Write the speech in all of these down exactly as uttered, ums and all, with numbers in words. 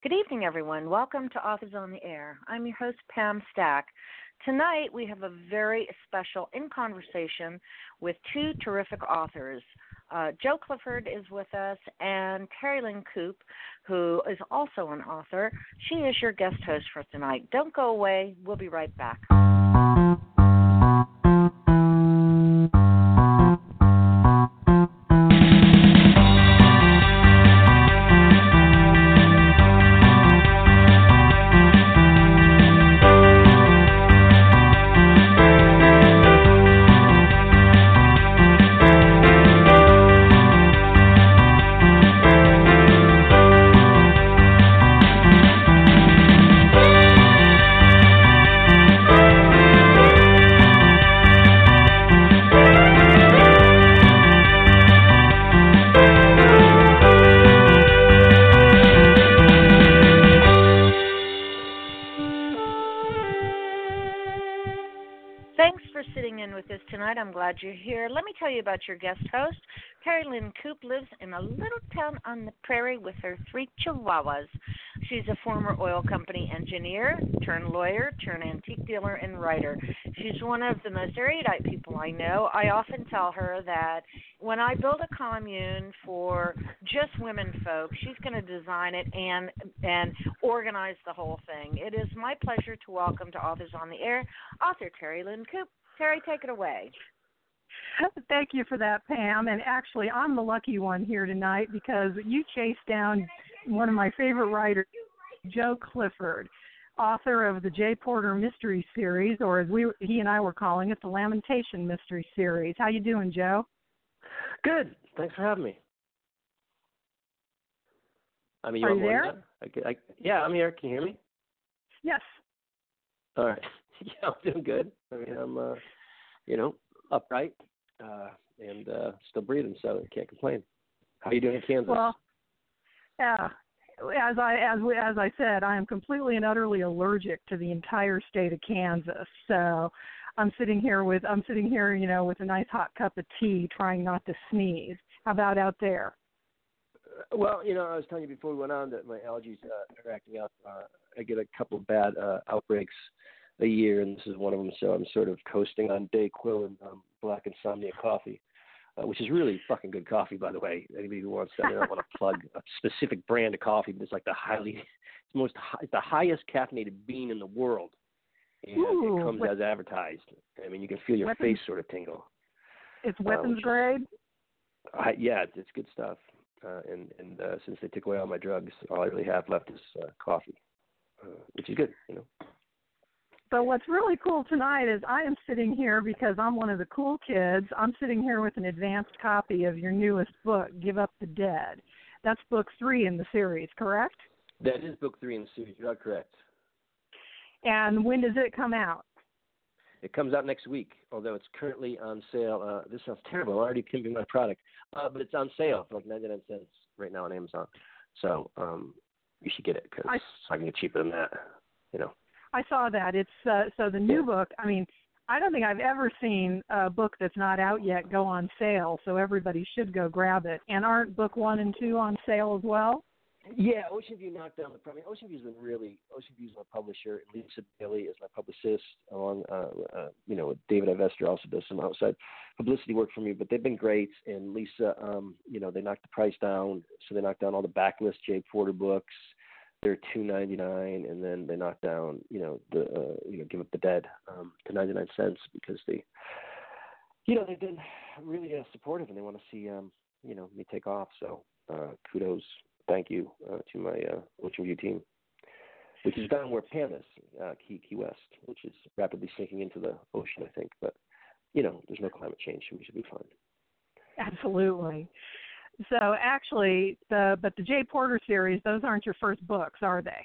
Good evening, everyone. Welcome to Authors on the Air. I'm your host, Pam Stack. Tonight, we have a very special in conversation with two terrific authors. Uh, Jo Clifford is with us, and Terry Lynn Coop, who is also an author. She is your guest host for tonight. Don't go away. We'll be right back. I'm glad you're here. Let me tell you about your guest host. Terry Lynn Coop lives in a little town on the prairie with her three chihuahuas. She's a former oil company engineer, turned lawyer, turned antique dealer, and writer. She's one of the most erudite people I know. I often tell her that when I build a commune for just women folk, she's going to design it and and organize the whole thing. It is my pleasure to welcome to Authors on the Air, author Terry Lynn Coop. Terry, take it away. Thank you for that, Pam. And actually, I'm the lucky one here tonight because you chased down one of my favorite writers, Jo Clifford, author of the J. Porter Mystery Series, or as we he and I were calling it, the Lamentation Mystery Series. How you doing, Jo? Good. Thanks for having me. I mean, Are you there? I, I, yeah, I'm here. Can you hear me? Yes. All right. Yeah, I'm doing good. I mean, I'm, uh, you know, upright uh, and uh, still breathing, so I can't complain. How are you doing in Kansas? Well, yeah. As I as we, as I said, I am completely and utterly allergic to the entire state of Kansas. So I'm sitting here with I'm sitting here, you know, with a nice hot cup of tea, trying not to sneeze. How about out there? Uh, well, you know, I was telling you before we went on that my allergies uh, are acting up. Uh, I get a couple of bad uh, outbreaks a year, and this is one of them. So I'm sort of coasting on Dayquil and um, Black Insomnia coffee, uh, which is really fucking good coffee, by the way. Anybody who wants that, I don't want to plug a specific brand of coffee, but it's like the highly, it's most, it's the highest caffeinated bean in the world, and Ooh, it comes what, as advertised. I mean, you can feel your weapons, face sort of tingle. It's weapons uh, grade. Is, I, yeah, it's, it's good stuff. Uh, and and uh, since they took away all my drugs, all I really have left is uh, coffee, uh, which is good, you know. But what's really cool tonight is I am sitting here because I'm one of the cool kids. I'm sitting here with an advanced copy of your newest book, Give Up the Dead. That's book three in the series, correct? That is book three in the series. You're correct. And when does it come out? It comes out next week, although it's currently on sale. Uh, this sounds terrible. I'm already pimping my product. Uh, but it's on sale for like ninety-nine cents right now on Amazon. So um, you should get it because I, I can get cheaper than that, you know. I saw that. It's uh, so the new book. I mean, I don't think I've ever seen a book that's not out yet go on sale. So everybody should go grab it. And aren't book one and two on sale as well? Yeah, Ocean View knocked down the. I mean, Ocean View's been really. Ocean View's my publisher. Lisa Bailey is my publicist. Along, uh, uh, you know, David Ivester also does some outside publicity work for me. But they've been great. And Lisa, um, you know, they knocked the price down. So they knocked down all the backlist J. Porter books. They're two ninety nine, and then they knock down, you know, the uh, you know, Give Up the Dead um, to ninety nine cents because they, you know, they've been really uh, supportive and they want to see, um, you know, me take off. So uh, kudos, thank you uh, to my uh, Ocean View team, which is down where Pam is, uh, Key Key West, which is rapidly sinking into the ocean, I think. But you know, there's no climate change, so we should be fine. Absolutely. So actually, the but the J. Porter series, those aren't your first books, are they?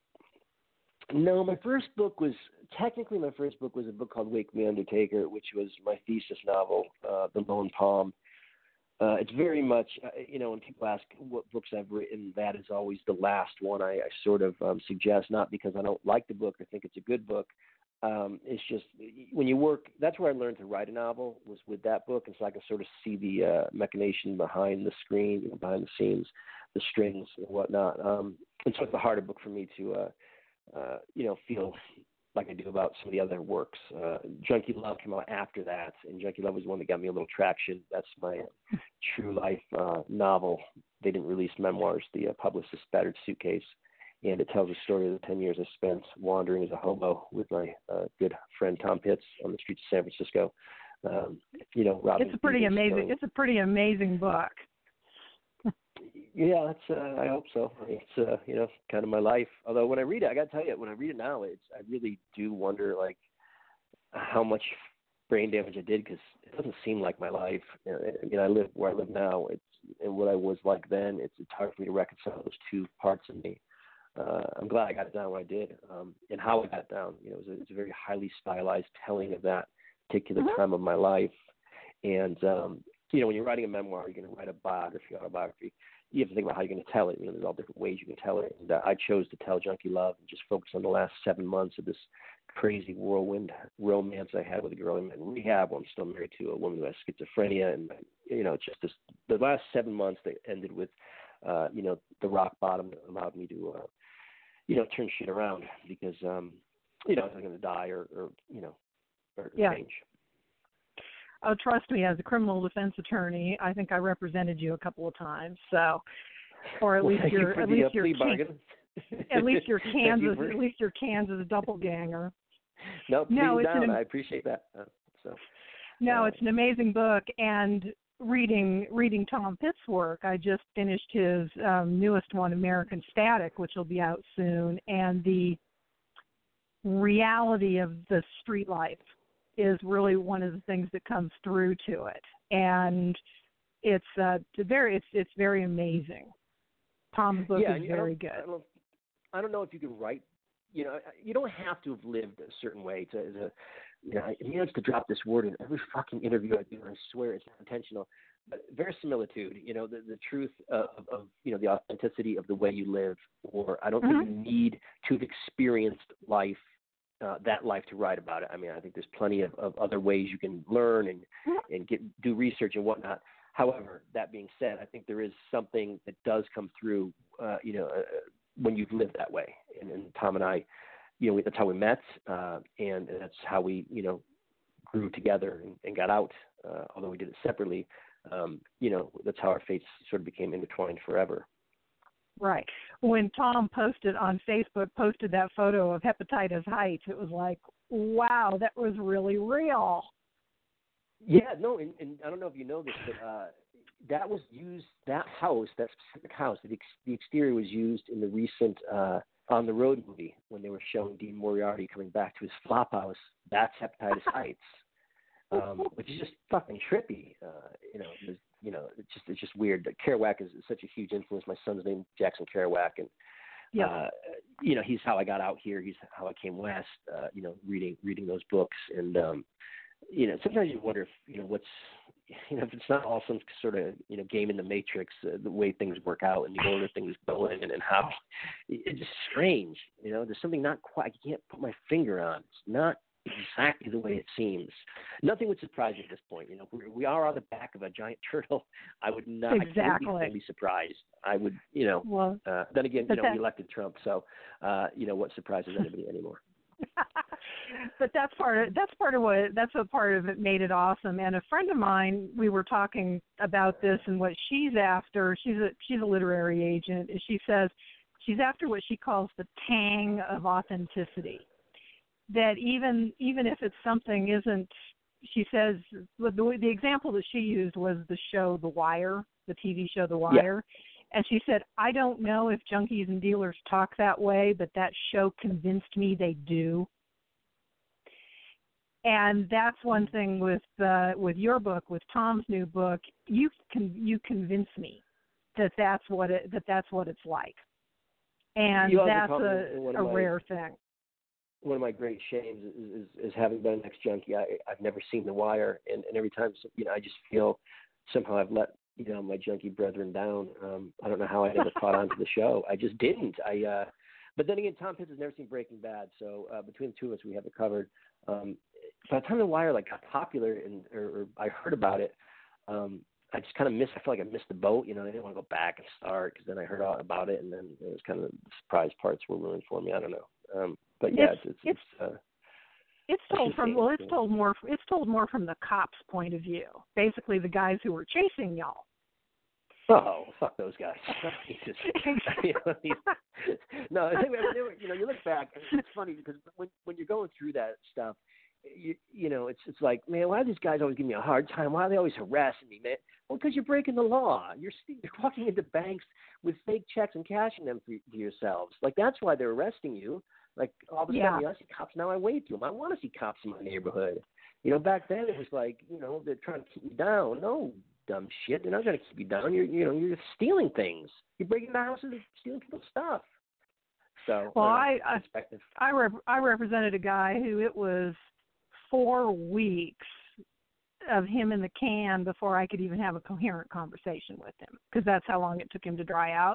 No, my first book was, technically my first book was a book called Wake Me Undertaker, which was my thesis novel, uh, The Lone Palm. Uh, it's very much, uh, you know, when people ask what books I've written, that is always the last one I, I sort of um, suggest, not because I don't like the book or think it's a good book. Um, it's just when you work, that's where I learned to write a novel, was with that book. And so I can sort of see the uh, machination behind the screen, you know, behind the scenes. the strings and whatnot. Um, and so it's a harder book for me to, uh, uh, you know, feel like I do about some of the other works. Uh, Junkie Love came out after that, and Junkie Love was the one that got me a little traction. That's my true life uh, novel. They didn't release memoirs. The uh, publicist Battered Suitcase, and it tells the story of the ten years I spent wandering as a hobo with my uh, good friend Tom Pitts on the streets of San Francisco. Um, you know, robbing it's a pretty people, amazing. stealing. It's a pretty amazing book. Yeah, that's. Uh, I hope so. It's uh, you know, kind of my life. Although when I read it, I got to tell you, when I read it now, it's I really do wonder like how much brain damage I did, because it doesn't seem like my life. You know, I mean, I live where I live now. It's and what I was like then. It's it's hard for me to reconcile those two parts of me. Uh, I'm glad I got it down when I did, um, and how I got it down. You know, it was, a, it was a very highly stylized telling of that particular Mm-hmm. time of my life. And um, you know, when you're writing a memoir, you're going to write a biography, autobiography. You have to think about how you're going to tell it. You know, there's all different ways you can tell it. And uh, I chose to tell Junkie Love and just focus on the last seven months of this crazy whirlwind romance I had with a girl in rehab. Well, I'm still married to a woman who has schizophrenia, and you know, it's just this. The last seven months that ended with, uh, you know, the rock bottom that allowed me to, uh, you know, turn shit around, because, um, you know, I was going to die or, or, you know, or Yeah. change. Oh, trust me, as a criminal defense attorney, I think I represented you a couple of times. So, or at Well, least thank you your for at the, least uh, your plea Kan- bargain. at least your Thank you Kansas for- at least your Kansas doppelganger. No, please No, it's down. an- I appreciate that. Uh, so. No, uh, it's an amazing book, and reading reading Tom Pitt's work. I just finished his um, newest one, American Static, which will be out soon, and the reality of the street life is really one of the things that comes through to it, and it's uh, very it's it's very amazing. Tom's book yeah, is and very I good. I don't, I don't know if you can write. You know, you don't have to have lived a certain way to, to you know, I managed to drop this word in every fucking interview I do, and I swear it's not intentional. But verisimilitude, you know, the, the truth of, of, you know, the authenticity of the way you live, or I don't Mm-hmm. think you need to have experienced life, uh, that life to write about it. I mean, I think there's plenty of, of other ways you can learn and, and get do research and whatnot. However, that being said, I think there is something that does come through, uh, you know, uh, when you've lived that way. And, and Tom and I, you know, that's how we met, uh, and, and that's how we, you know, grew together and, and got out, uh, although we did it separately. Um, you know, that's how our fates sort of became intertwined forever. Right. When Tom posted on Facebook, posted that photo of Hepatitis Heights, it was like, wow, that was really real. Yeah, no, and, and I don't know if you know this, but uh, that was used, that house, that specific house, the, ex- the exterior was used in the recent uh, On the Road movie when they were showing Dean Moriarty coming back to his flop house. That's Hepatitis Heights, um, which is just fucking trippy. Uh, you know, there's, you know, it's just it's just weird. Kerouac is, is such a huge influence. My son's named Jackson Kerouac, and Yeah. uh, you know, he's how I got out here. He's how I came west. Uh, you know, reading reading those books, and um, you know, sometimes you wonder if you know what's you know if it's not all some sort of you know game in the Matrix, uh, the way things work out and the order things go in, and, and how it's just strange. You know, there's something not quite. I can't put my finger on. It's not exactly the way it seems. Nothing would surprise you at this point. You know, we, we are on the back of a giant turtle. I would not. Exactly. I wouldn't be surprised. I would. You know. Well, uh, then again, you but know, that- we elected Trump, so uh, you know what surprises anybody anymore. but that's part of that's part of what that's what part of it made it awesome. And a friend of mine, we were talking about this and what she's after. She's a she's a literary agent, and she says she's after what she calls the tang of authenticity. That even even if it's something isn't, she says the the example that she used was the show The Wire, the T V show The Wire. Yeah. And she said, I don't know if junkies and dealers talk that way, but that show convinced me they do. And that's one thing with uh, with your book, with Tom's new book. You can you convince me that that's what it that that's what it's like, and that's a, a my, rare thing. One of my great shames is, is, is having been an ex-junkie. I, I've never seen The Wire, and, and every time you know, I just feel somehow I've let you know my junkie brethren down. Um, I don't know how I never caught on to the show. I just didn't. I. Uh, but then again, Tom Pitts has never seen Breaking Bad, so uh, between the two of us, we have it covered. Um, by the time The Wire like got popular and or, or I heard about it, um, I just kind of missed. I feel like I missed the boat. You know, I didn't want to go back and start because then I heard all about it, and then it was kind of the surprise parts were ruined for me. I don't know. Um, but yeah, it's it's. it's, it's uh, It's told from well, it's told more. It's told more from the cops' point of view. Basically, the guys who were chasing y'all. Oh, fuck those guys! Jesus. you know, no, they were, they were, you know, you look back, and it's funny because when when you're going through that stuff, you you know, it's it's like, man, why do these guys always give me a hard time? Why are they always harassing me, man? Well, because you're breaking the law. You're you're walking into banks with fake checks and cashing them for, for yourselves. Like that's why they're arresting you. Like all of a sudden, yeah. you know, I see cops now. I wade through them. I want to see cops in my neighborhood. You know, back then it was like, you know, they're trying to keep me down. No, dumb shit. They're not going to keep you down. You're, you know, you're stealing things. You're breaking into houses and stealing people's stuff. So, well, uh, I I I, rep- I represented a guy who it was four weeks of him in the can before I could even have a coherent conversation with him because that's how long it took him to dry out.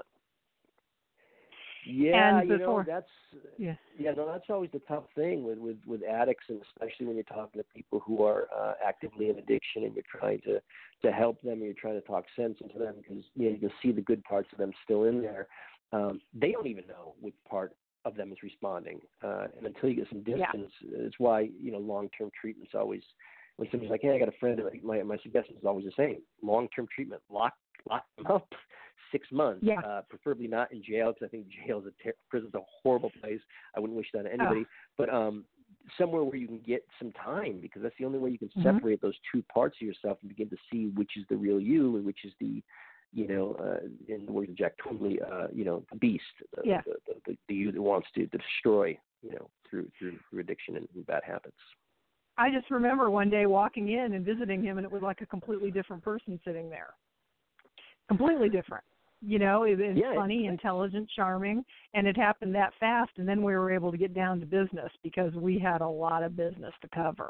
Yeah, and you before, know, that's yeah. yeah, no, that's always the tough thing with, with, with addicts, and especially when you're talking to people who are uh, actively in addiction, and you're trying to, to help them, and you're trying to talk sense into them, because you know you'll see the good parts of them still in there. Um, they don't even know which part of them is responding, uh, and until you get some distance, yeah. It's why you know long-term treatment's always. When somebody's like, "Hey, I got a friend," my my suggestion is always the same: long-term treatment, lock lock them up. Six months, yeah. uh, preferably not in jail, because I think jail is a ter- prison's a horrible place. I wouldn't wish that on anybody. Oh. But um, somewhere where you can get some time, because that's the only way you can mm-hmm. separate those two parts of yourself and begin to see which is the real you and which is the, you know, uh, in the words of Jack Twombly, uh, you know, the beast, the, yeah. the, the, the, the you that wants to, to destroy, you know, through through, through addiction and, and bad habits. I just remember one day walking in and visiting him, and it was like a completely different person sitting there. Completely different. You know, it was yeah, funny, intelligent, charming, and it happened that fast, and then we were able to get down to business because we had a lot of business to cover.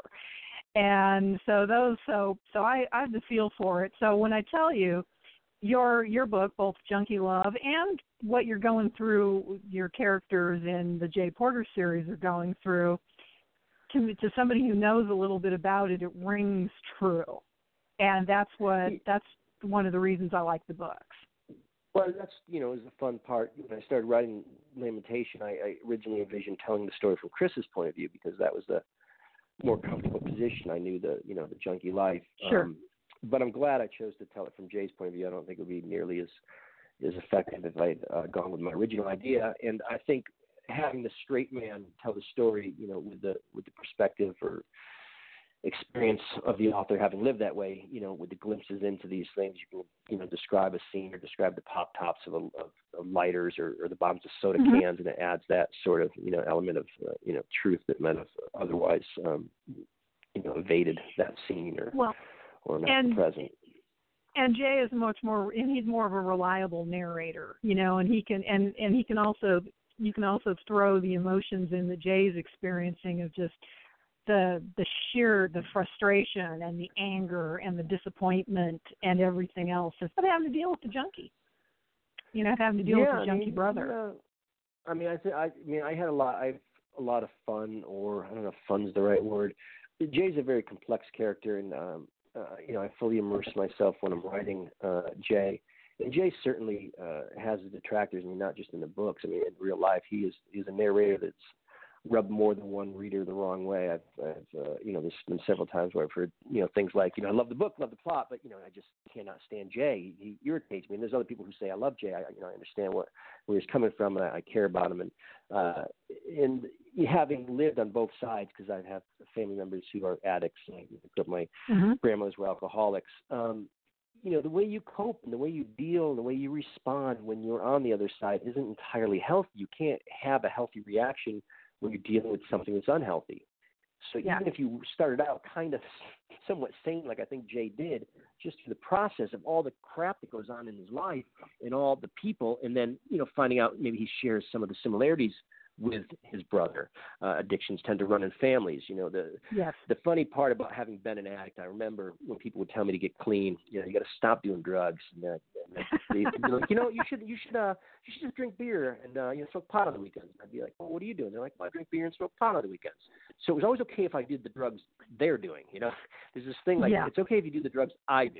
And so those, so so I, I have the feel for it. So when I tell you your your book, both Junkie Love and what you're going through, your characters in the Jay Porter series are going through, to to somebody who knows a little bit about it, it rings true. And that's what that's one of the reasons I like the books. Well, that's, you know, is the fun part. When I started writing Lamentation, I, I originally envisioned telling the story from Chris's point of view, because that was the more comfortable position. I knew the, you know, the junkie life. Sure. Um, but I'm glad I chose to tell it from Jay's point of view. I don't think it would be nearly as, as effective if I'd uh, gone with my original idea. And I think having the straight man tell the story, you know, with the, with the perspective or experience of the author having lived that way, you know, with the glimpses into these things, you can, you know, describe a scene or describe the pop tops of, a, of, of lighters or, or the bottoms of soda mm-hmm. cans, and it adds that sort of, you know, element of, uh, you know, truth that might have otherwise, um, you know, evaded that scene or, well, or not and, present. And Jay is much more, and he's more of a reliable narrator, you know, and he can, and, and he can also, you can also throw the emotions in that Jay's experiencing of just the the sheer, the frustration and the anger and the disappointment and everything else, instead of having to deal with the junkie, you know, having to deal yeah, with the junkie I mean, brother. Yeah. I mean, I, th- I, I mean, I had a lot, I have a lot of fun, or I don't know if fun's the right word. Jay's a very complex character, and um, uh, you know, I fully immerse myself when I'm writing uh, Jay. And Jay certainly uh, has his detractors. I mean, not just in the books. I mean, in real life, he is he's a narrator that's rubbed more than one reader the wrong way. I've, I've uh, you know, there's been several times where I've heard, you know, things like, you know, I love the book, love the plot, but, you know, I just cannot stand Jay. He irritates me. And there's other people who say, I love Jay. I, you know, I understand what, where he's coming from, and I, I care about him. And, uh, and having lived on both sides, because I have family members who are addicts, like my mm-hmm. grandmothers were alcoholics, um, you know, the way you cope and the way you deal and the way you respond when you're on the other side isn't entirely healthy. You can't have a healthy reaction when you're dealing with something that's unhealthy. So yeah. even if you started out kind of somewhat sane, like I think Jay did, just through the process of all the crap that goes on in his life and all the people, and then, you know, finding out maybe he shares some of the similarities with his brother. Uh, addictions tend to run in families. You know, the yes. the funny part about having been an addict, I remember when people would tell me to get clean, you know, you got to stop doing drugs. And, uh, and they used to be like, you know, you should you should uh you should just drink beer and uh, you know, smoke pot on the weekends. I'd be like, well, what are you doing? They're like, well, I drink beer and smoke pot on the weekends. So it was always okay if I did the drugs they're doing. You know, there's this thing like yeah. it's okay if you do the drugs I do.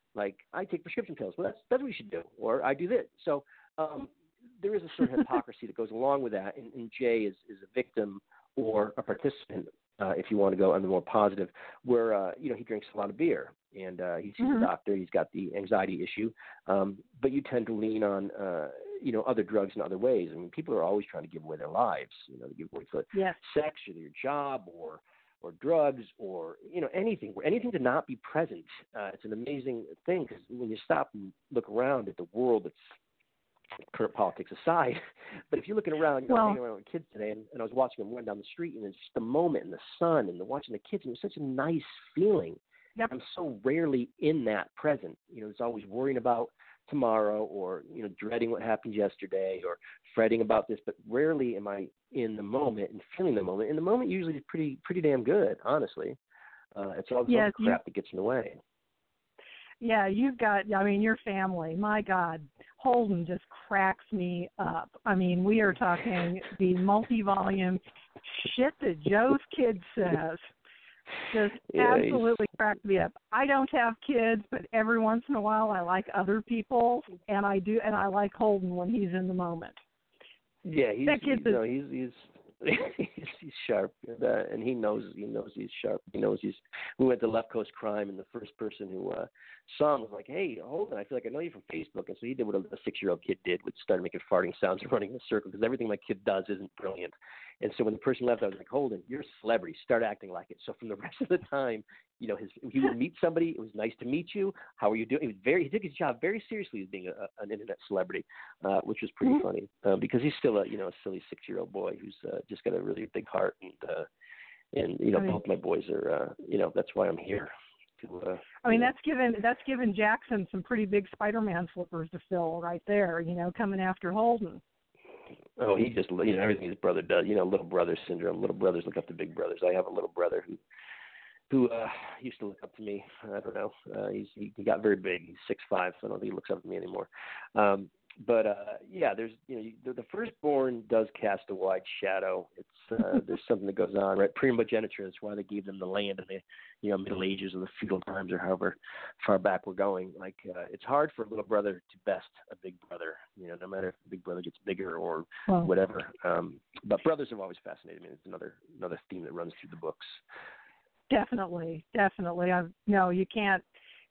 Like, I take prescription pills. Well, that's that's what you should do. Or I do this. So um, there is a certain hypocrisy that goes along with that. And, and Jay is, is a victim or a participant, uh, if you want to go on the more positive, where, uh, you know, he drinks a lot of beer. And uh, he sees mm-hmm. a doctor. He's got the anxiety issue. Um, but you tend to lean on, uh, you know, other drugs in other ways. I mean, people are always trying to give away their lives. You know, they give away for yes. sex or their job or or drugs or, you know, anything, anything to not be present. Uh, it's an amazing thing because when you stop and look around at the world that's current politics aside, but if you're looking around, you know, well, hanging around with kids today, and, and I was watching them run down the street, and it's just the moment and the sun and the watching the kids, and it's such a nice feeling. Yep. I'm so rarely in that present. You know, it's always worrying about tomorrow or, you know, dreading what happened yesterday or fretting about this, but rarely am I in the moment and feeling the moment. And the moment usually is pretty pretty damn good, honestly. Uh, it's all the yes, crap you, that gets in the way. Yeah, you've got, I mean, your family, my God, Holden just cracks me up. I mean, we are talking the multi-volume shit that Joe's kid says. Just yeah, absolutely cracked me up. I don't have kids, but every once in a while I like other people, and I do, and I like Holden when he's in the moment. Yeah, he's that kid's he's, no, he's he's he's, he's sharp, and, uh, and he knows he knows he's sharp. He knows he's. We went to Left Coast Crime, and the first person who uh, saw him was like, "Hey, Holden, I feel like I know you from Facebook." And so he did what a, a six-year-old kid did, which started making farting sounds and running in a circle because everything my kid does isn't brilliant. And so when the person left, I was like, Holden, you're a celebrity. Start acting like it. So from the rest of the time, you know, his he would meet somebody. It was nice to meet you. How are you doing? He was very he took his job very seriously as being a, an internet celebrity, uh, which was pretty mm-hmm. funny uh, because he's still a you know a silly six-year-old boy who's uh, just got a really big heart. And uh, and you know, I mean, both my boys are uh, you know that's why I'm here. To, uh, I mean, know. that's given that's given Jackson some pretty big Spider-Man slippers to fill right there. You know, coming after Holden. Oh, he just, you know, everything his brother does. You know, little brother syndrome. Little brothers look up to big brothers. I have a little brother who, who uh, used to look up to me. I don't know. Uh, he's he, he got very big. He's six five, so I don't think he looks up to me anymore. Um, but uh, yeah, there's, you know, the, the firstborn does cast a wide shadow. It's uh, there's something that goes on, right? Primogeniture. That's why they gave them the land in the, you know, Middle Ages or the feudal times or however far back we're going. Like uh, it's hard for a little brother to best a big brother. You know, no matter if the big brother gets bigger or well, whatever. Um, but brothers have always fascinated me. It's another another theme that runs through the books. Definitely, definitely. I no, you can't.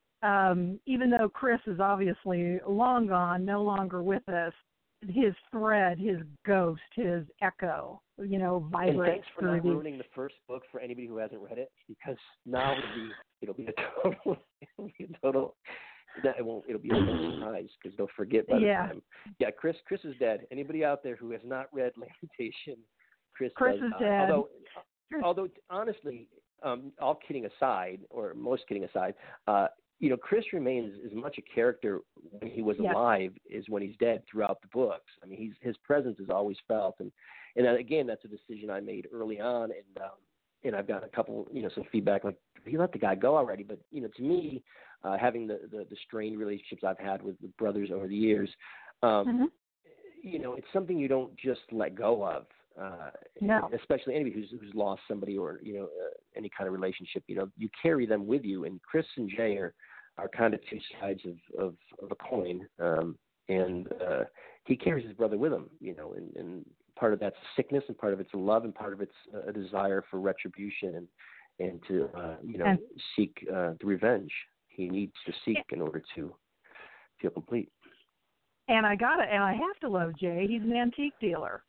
Um, even though Chris is obviously long gone, no longer with us, his thread, his ghost, his echo, you know, vibrates. And thanks for not the... ruining the first book for anybody who hasn't read it, because now it'll be it'll be a total it'll be a total it won't it'll be a total surprise because they'll forget by yeah. the time. Yeah, Chris Chris is dead. Anybody out there who has not read Lamentation, Chris, Chris does is not. dead. Although although honestly, um, all kidding aside, or most kidding aside, uh, you know, Chris remains as much a character when he was yes. alive as when he's dead throughout the books. I mean, he's his presence is always felt, and and again, that's a decision I made early on, and um, and I've got a couple, you know, some feedback like, you let the guy go already, but you know, to me, uh, having the, the the strained relationships I've had with, with brothers over the years, um, mm-hmm. you know, it's something you don't just let go of. Uh, no. Especially anybody who's who's lost somebody or you know uh, any kind of relationship, you know, you carry them with you. And Chris and Jay are, are kind of two sides of, of, of a coin, um, and uh, he carries his brother with him, you know, and, and part of that's sickness, and part of it's love, and part of it's a desire for retribution and and to uh, you know and, seek uh, the revenge he needs to seek in order to feel complete. And I got it, and I have to love Jay. He's an antique dealer.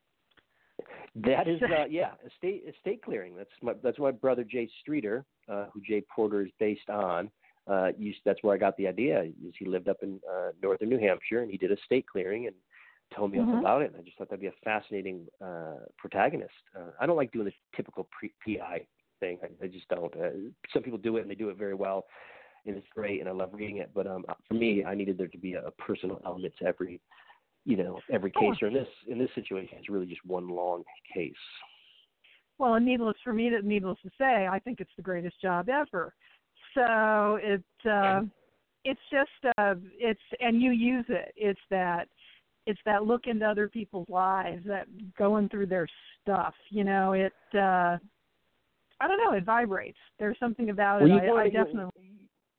That is, uh, yeah, estate estate clearing. That's my that's my brother Jay Streeter, uh, who Jay Porter is based on. Uh, used, that's where I got the idea. Is he lived up in uh, northern New Hampshire, and he did estate clearing and told me mm-hmm. all about it. And I just thought that'd be a fascinating uh, protagonist. Uh, I don't like doing the typical pre- P I thing. I, I just don't. Uh, some people do it, and they do it very well, and it's great, and I love reading it. But um, for me, I needed there to be a, a personal element to every. You know, every case, or in this in this situation, it's really just one long case. Well, and needless for me, to, needless to say, I think it's the greatest job ever. So it uh, it's just uh, it's and you use it. It's that it's that look into other people's lives, that going through their stuff. You know, it. Uh, I don't know. It vibrates. There's something about well, it. I, I definitely.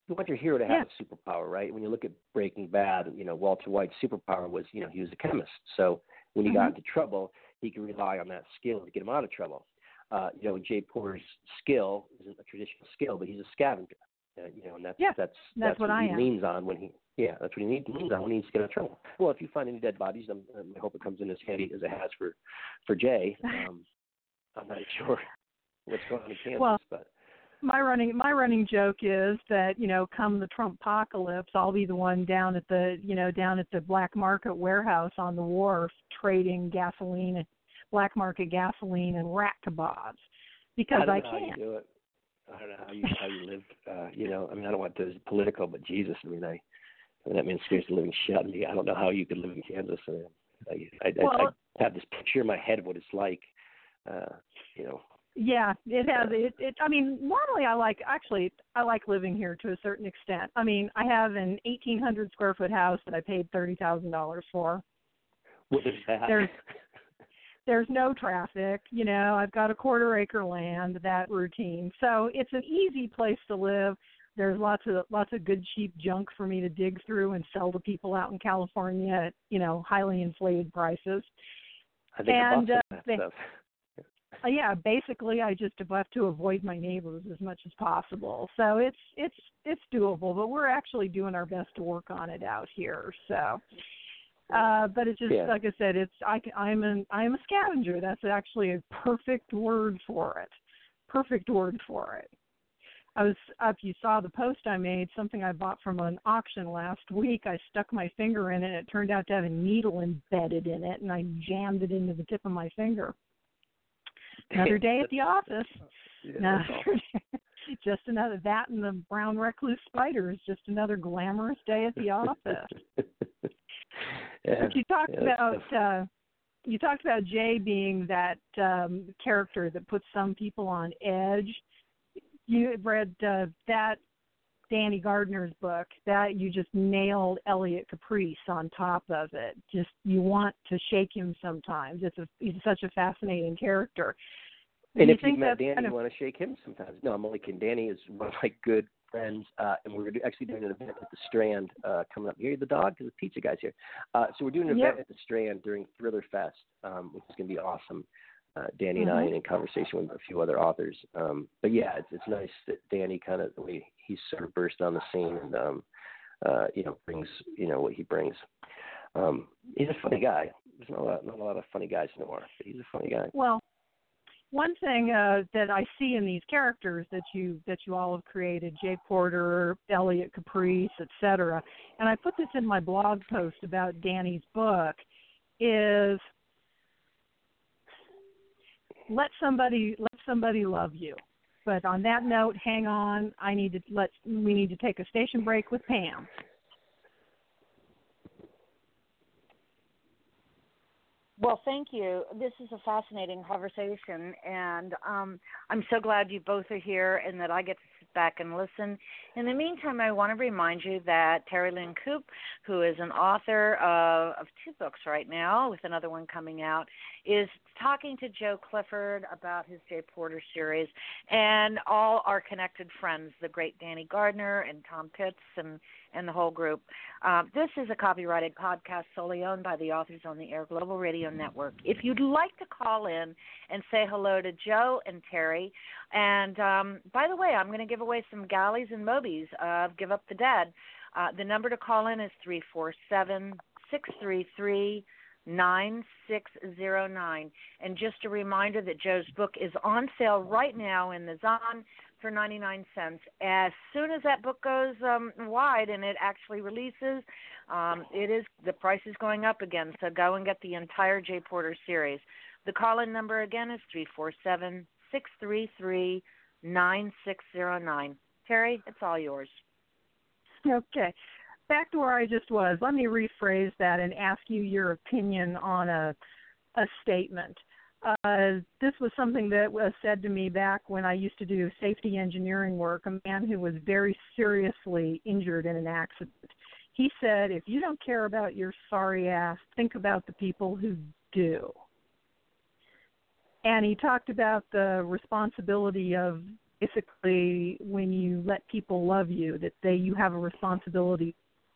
you want your hero to have Yeah. a superpower, right? When you look at Breaking Bad, you know, Walter White's superpower was, you know, he was a chemist. So when he Mm-hmm. got into trouble, he could rely on that skill to get him out of trouble. Uh, you know, Jay Porter's skill isn't a traditional skill, but he's a scavenger. Uh, you know, and that's Yeah, that's that's that's what what I he am. leans on when he yeah, that's what he needs, leans on when he's get out of trouble. Well, if you find any dead bodies, um, I hope it comes in as handy as it has for for Jay. Um, I'm not sure what's going on in Kansas, well, but my running my running joke is that, you know, come the Trump apocalypse, I'll be the one down at the you know down at the black market warehouse on the wharf trading gasoline, black market gasoline and rat kebabs, because I don't I know how you can't. do it. I don't know how you how you live. Uh, you know, I mean, I don't want to be political, but Jesus, I mean, I, I mean, that man scares the living shit out of me. I don't know how you could live in Kansas. I, mean, I, I, Well, I, I have this picture in my head of what it's like. Uh, you know. Yeah, it has. It, it. I mean, normally I like. Actually, I like living here to a certain extent. I mean, I have an eighteen hundred square foot house that I paid thirty thousand dollars for. What is that? There's there's no traffic. You know, I've got a quarter acre land. That routine. So it's an easy place to live. There's lots of lots of good cheap junk for me to dig through and sell to people out in California at, you know, highly inflated prices. I think and, I bought uh, some of that they, stuff. Uh, yeah, basically, I just have to avoid my neighbors as much as possible. So it's it's it's doable, but we're actually doing our best to work on it out here. So, uh, but it's just Yeah. like I said, it's I, I'm an I'm a scavenger. That's actually a perfect word for it. Perfect word for it. I was, if you saw the post I made, something I bought from an auction last week, I stuck my finger in it, and it turned out to have a needle embedded in it, and I jammed it into the tip of my finger. Another day at the office. Yeah, Another that's day. Just another, that and the brown recluse spider is just another glamorous day at the office. yeah, But you talked yeah, about uh, you talked about Jay being that um, character that puts some people on edge. You read uh, that Danny Gardner's book, that you just nailed Elliot Caprice on top of it. Just, you want to shake him sometimes. It's a, he's such a fascinating character. And you if you've think met that's Danny, kind of, you want to shake him sometimes. No, I'm only kidding. Danny is one of my good friends, uh, and we're actually doing an event at the Strand uh, coming up. You hear the dog? Because the pizza guy's here. Uh, so we're doing an Yep. event at the Strand during Thriller Fest, um, which is going to be awesome. Uh, Danny and mm-hmm. I, and in conversation with a few other authors. Um, but yeah, it's, it's nice that Danny kind of, the way he's sort of burst on the scene and, um, uh, you know, brings, you know, what he brings. Um, he's a funny guy. There's not a lot, not a lot of funny guys anymore, but he's a funny guy. Well, one thing uh, that I see in these characters that you that you all have created, Jay Porter, Elliot Caprice, et cetera, and I put this in my blog post about Danny's book, is let somebody let somebody love you. But on that note, hang on. I need to let we need to take a station break with Pam. Well, thank you. This is a fascinating conversation, and um, I'm so glad you both are here and that I get to sit back and listen. In the meantime, I want to remind you that Terry Lynn Coop, who is an author of, of two books right now, with another one coming out, is talking to Joe Clifford about his Jay Porter series, and all our connected friends, the great Danny Gardner and Tom Pitts and, and the whole group. Uh, this is a copyrighted podcast solely owned by the Authors on the Air Global Radio Network. If you'd like to call in and say hello to Joe and Terry, and um, by the way, I'm going to give away some galleys and mobies of Give Up the Dead. Uh, the number to call in is three four seven, six three three, nine six zero nine. And just a reminder that Joe's book is on sale right now in the Zon for ninety-nine cents. As soon as that book goes um, wide and it actually releases, um, it is the price is going up again. So go and get the entire Jay Porter series. The call-in number again is three four seven, six three three, nine six zero nine. Terry, it's all yours. Okay. Back to where I just was. Let me rephrase that and ask you your opinion on a a statement. Uh, this was something that was said to me back when I used to do safety engineering work, a man who was very seriously injured in an accident. He said, if you don't care about your sorry ass, think about the people who do. And he talked about the responsibility of basically when you let people love you, that they you have a responsibility.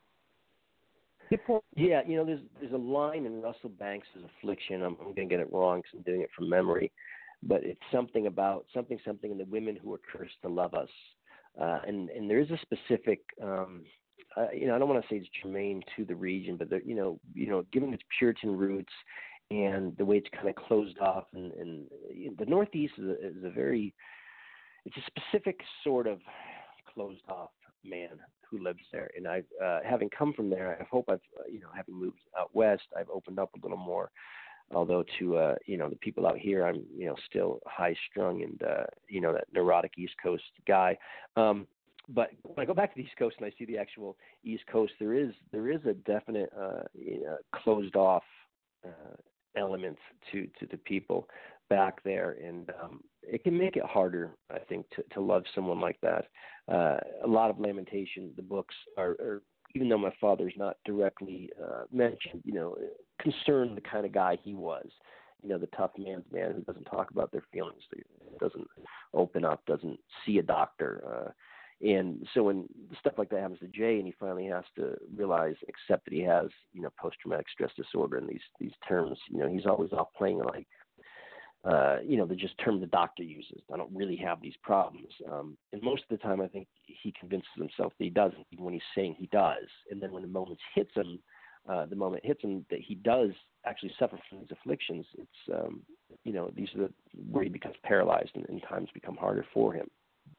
Yeah, you know, there's there's a line in Russell Banks' Affliction. I'm, I'm going to get it wrong because I'm doing it from memory, but it's something about something something in the women who are cursed to love us, uh, and and there is a specific, um, uh, you know, I don't want to say it's germane to the region, but there, you know, you know, given its Puritan roots and the way it's kind of closed off, and, and the Northeast is a, is a very, it's a specific sort of closed off man who lives there, and I've uh, having come from there, I hope I've uh, you know having moved out west, I've opened up a little more. Although to uh, you know the people out here, I'm you know still high strung and uh, you know that neurotic East Coast guy. Um, but when I go back to the East Coast and I see the actual East Coast, there is there is a definite uh, you know, closed off uh, element to to the people back there, and um, it can make it harder, I think, to, to love someone like that. Uh, a lot of lamentation. The books are, are, even though my father's not directly uh, mentioned, you know, concerned the kind of guy he was. You know, the tough man's man who doesn't talk about their feelings, doesn't open up, doesn't see a doctor. Uh, and so when stuff like that happens to Jay, and he finally has to realize, accept that he has, you know, post-traumatic stress disorder and these these terms, you know, he's always off playing like, Uh, you know, the just term the doctor uses. I don't really have these problems. Um, and most of the time, I think he convinces himself that he doesn't, even when he's saying he does. And then when the moment hits him, uh, the moment hits him that he does actually suffer from these afflictions, it's, um, you know, these are the, where he becomes paralyzed and, and times become harder for him.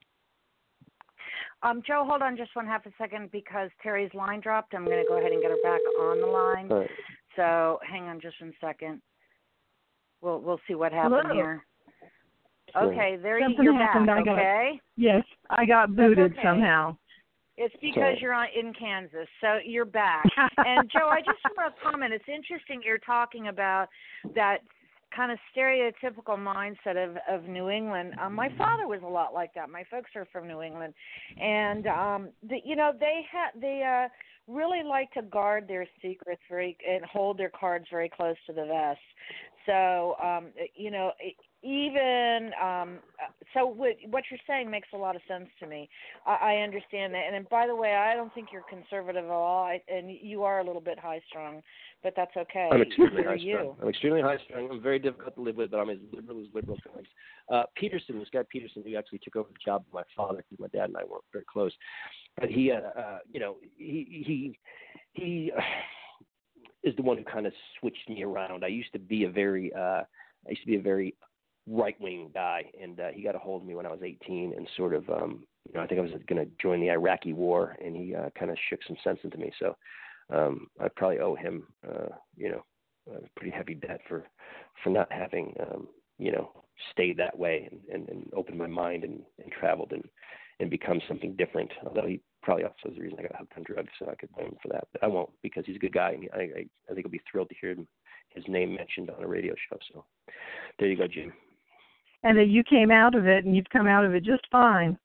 Um, Joe, hold on just one half a second because Terry's line dropped. I'm going to go ahead and get her back on the line. Right. So hang on just one second. We'll we'll see what happened Hello. here. Okay, there you Something you're happened. back. I got, okay. Yes, I got booted okay. somehow. It's because Sorry. you're on, in Kansas, so you're back. And Joe, I just want to comment. It's interesting you're talking about that kind of stereotypical mindset of, of New England. Um, my father was a lot like that. My folks are from New England, and um, the, you know they ha- they uh, really like to guard their secrets very and hold their cards very close to the vest. So um, you know. It, Even um, so, what, what you're saying makes a lot of sense to me. I, I understand that, and, and by the way, I don't think you're conservative at all, I, and you are a little bit high strung, but that's okay. I'm extremely high you. strung. I'm extremely high strung. I'm very difficult to live with, but I'm as liberal as liberal comes. Uh, Peterson, this guy Peterson, who actually took over the job of my father, because my dad and I weren't very close, but he, uh, uh, you know, he he he uh, is the one who kind of switched me around. I used to be a very, uh, I used to be a very right-wing guy, and uh, he got a hold of me when I was eighteen and sort of, um, you know, I think I was going to join the Iraqi war, and he uh, kind of shook some sense into me. So um, I probably owe him, uh, you know, a pretty heavy debt for, for not having, um, you know, stayed that way and, and, and opened my mind and, and traveled and, and become something different, although he probably also was the reason I got hooked on drugs, so I could blame him for that. But I won't, because he's a good guy, and I, I, I think he'll be thrilled to hear him, his name mentioned on a radio show. So there you go, Jim. And that you came out of it, and you've come out of it just fine.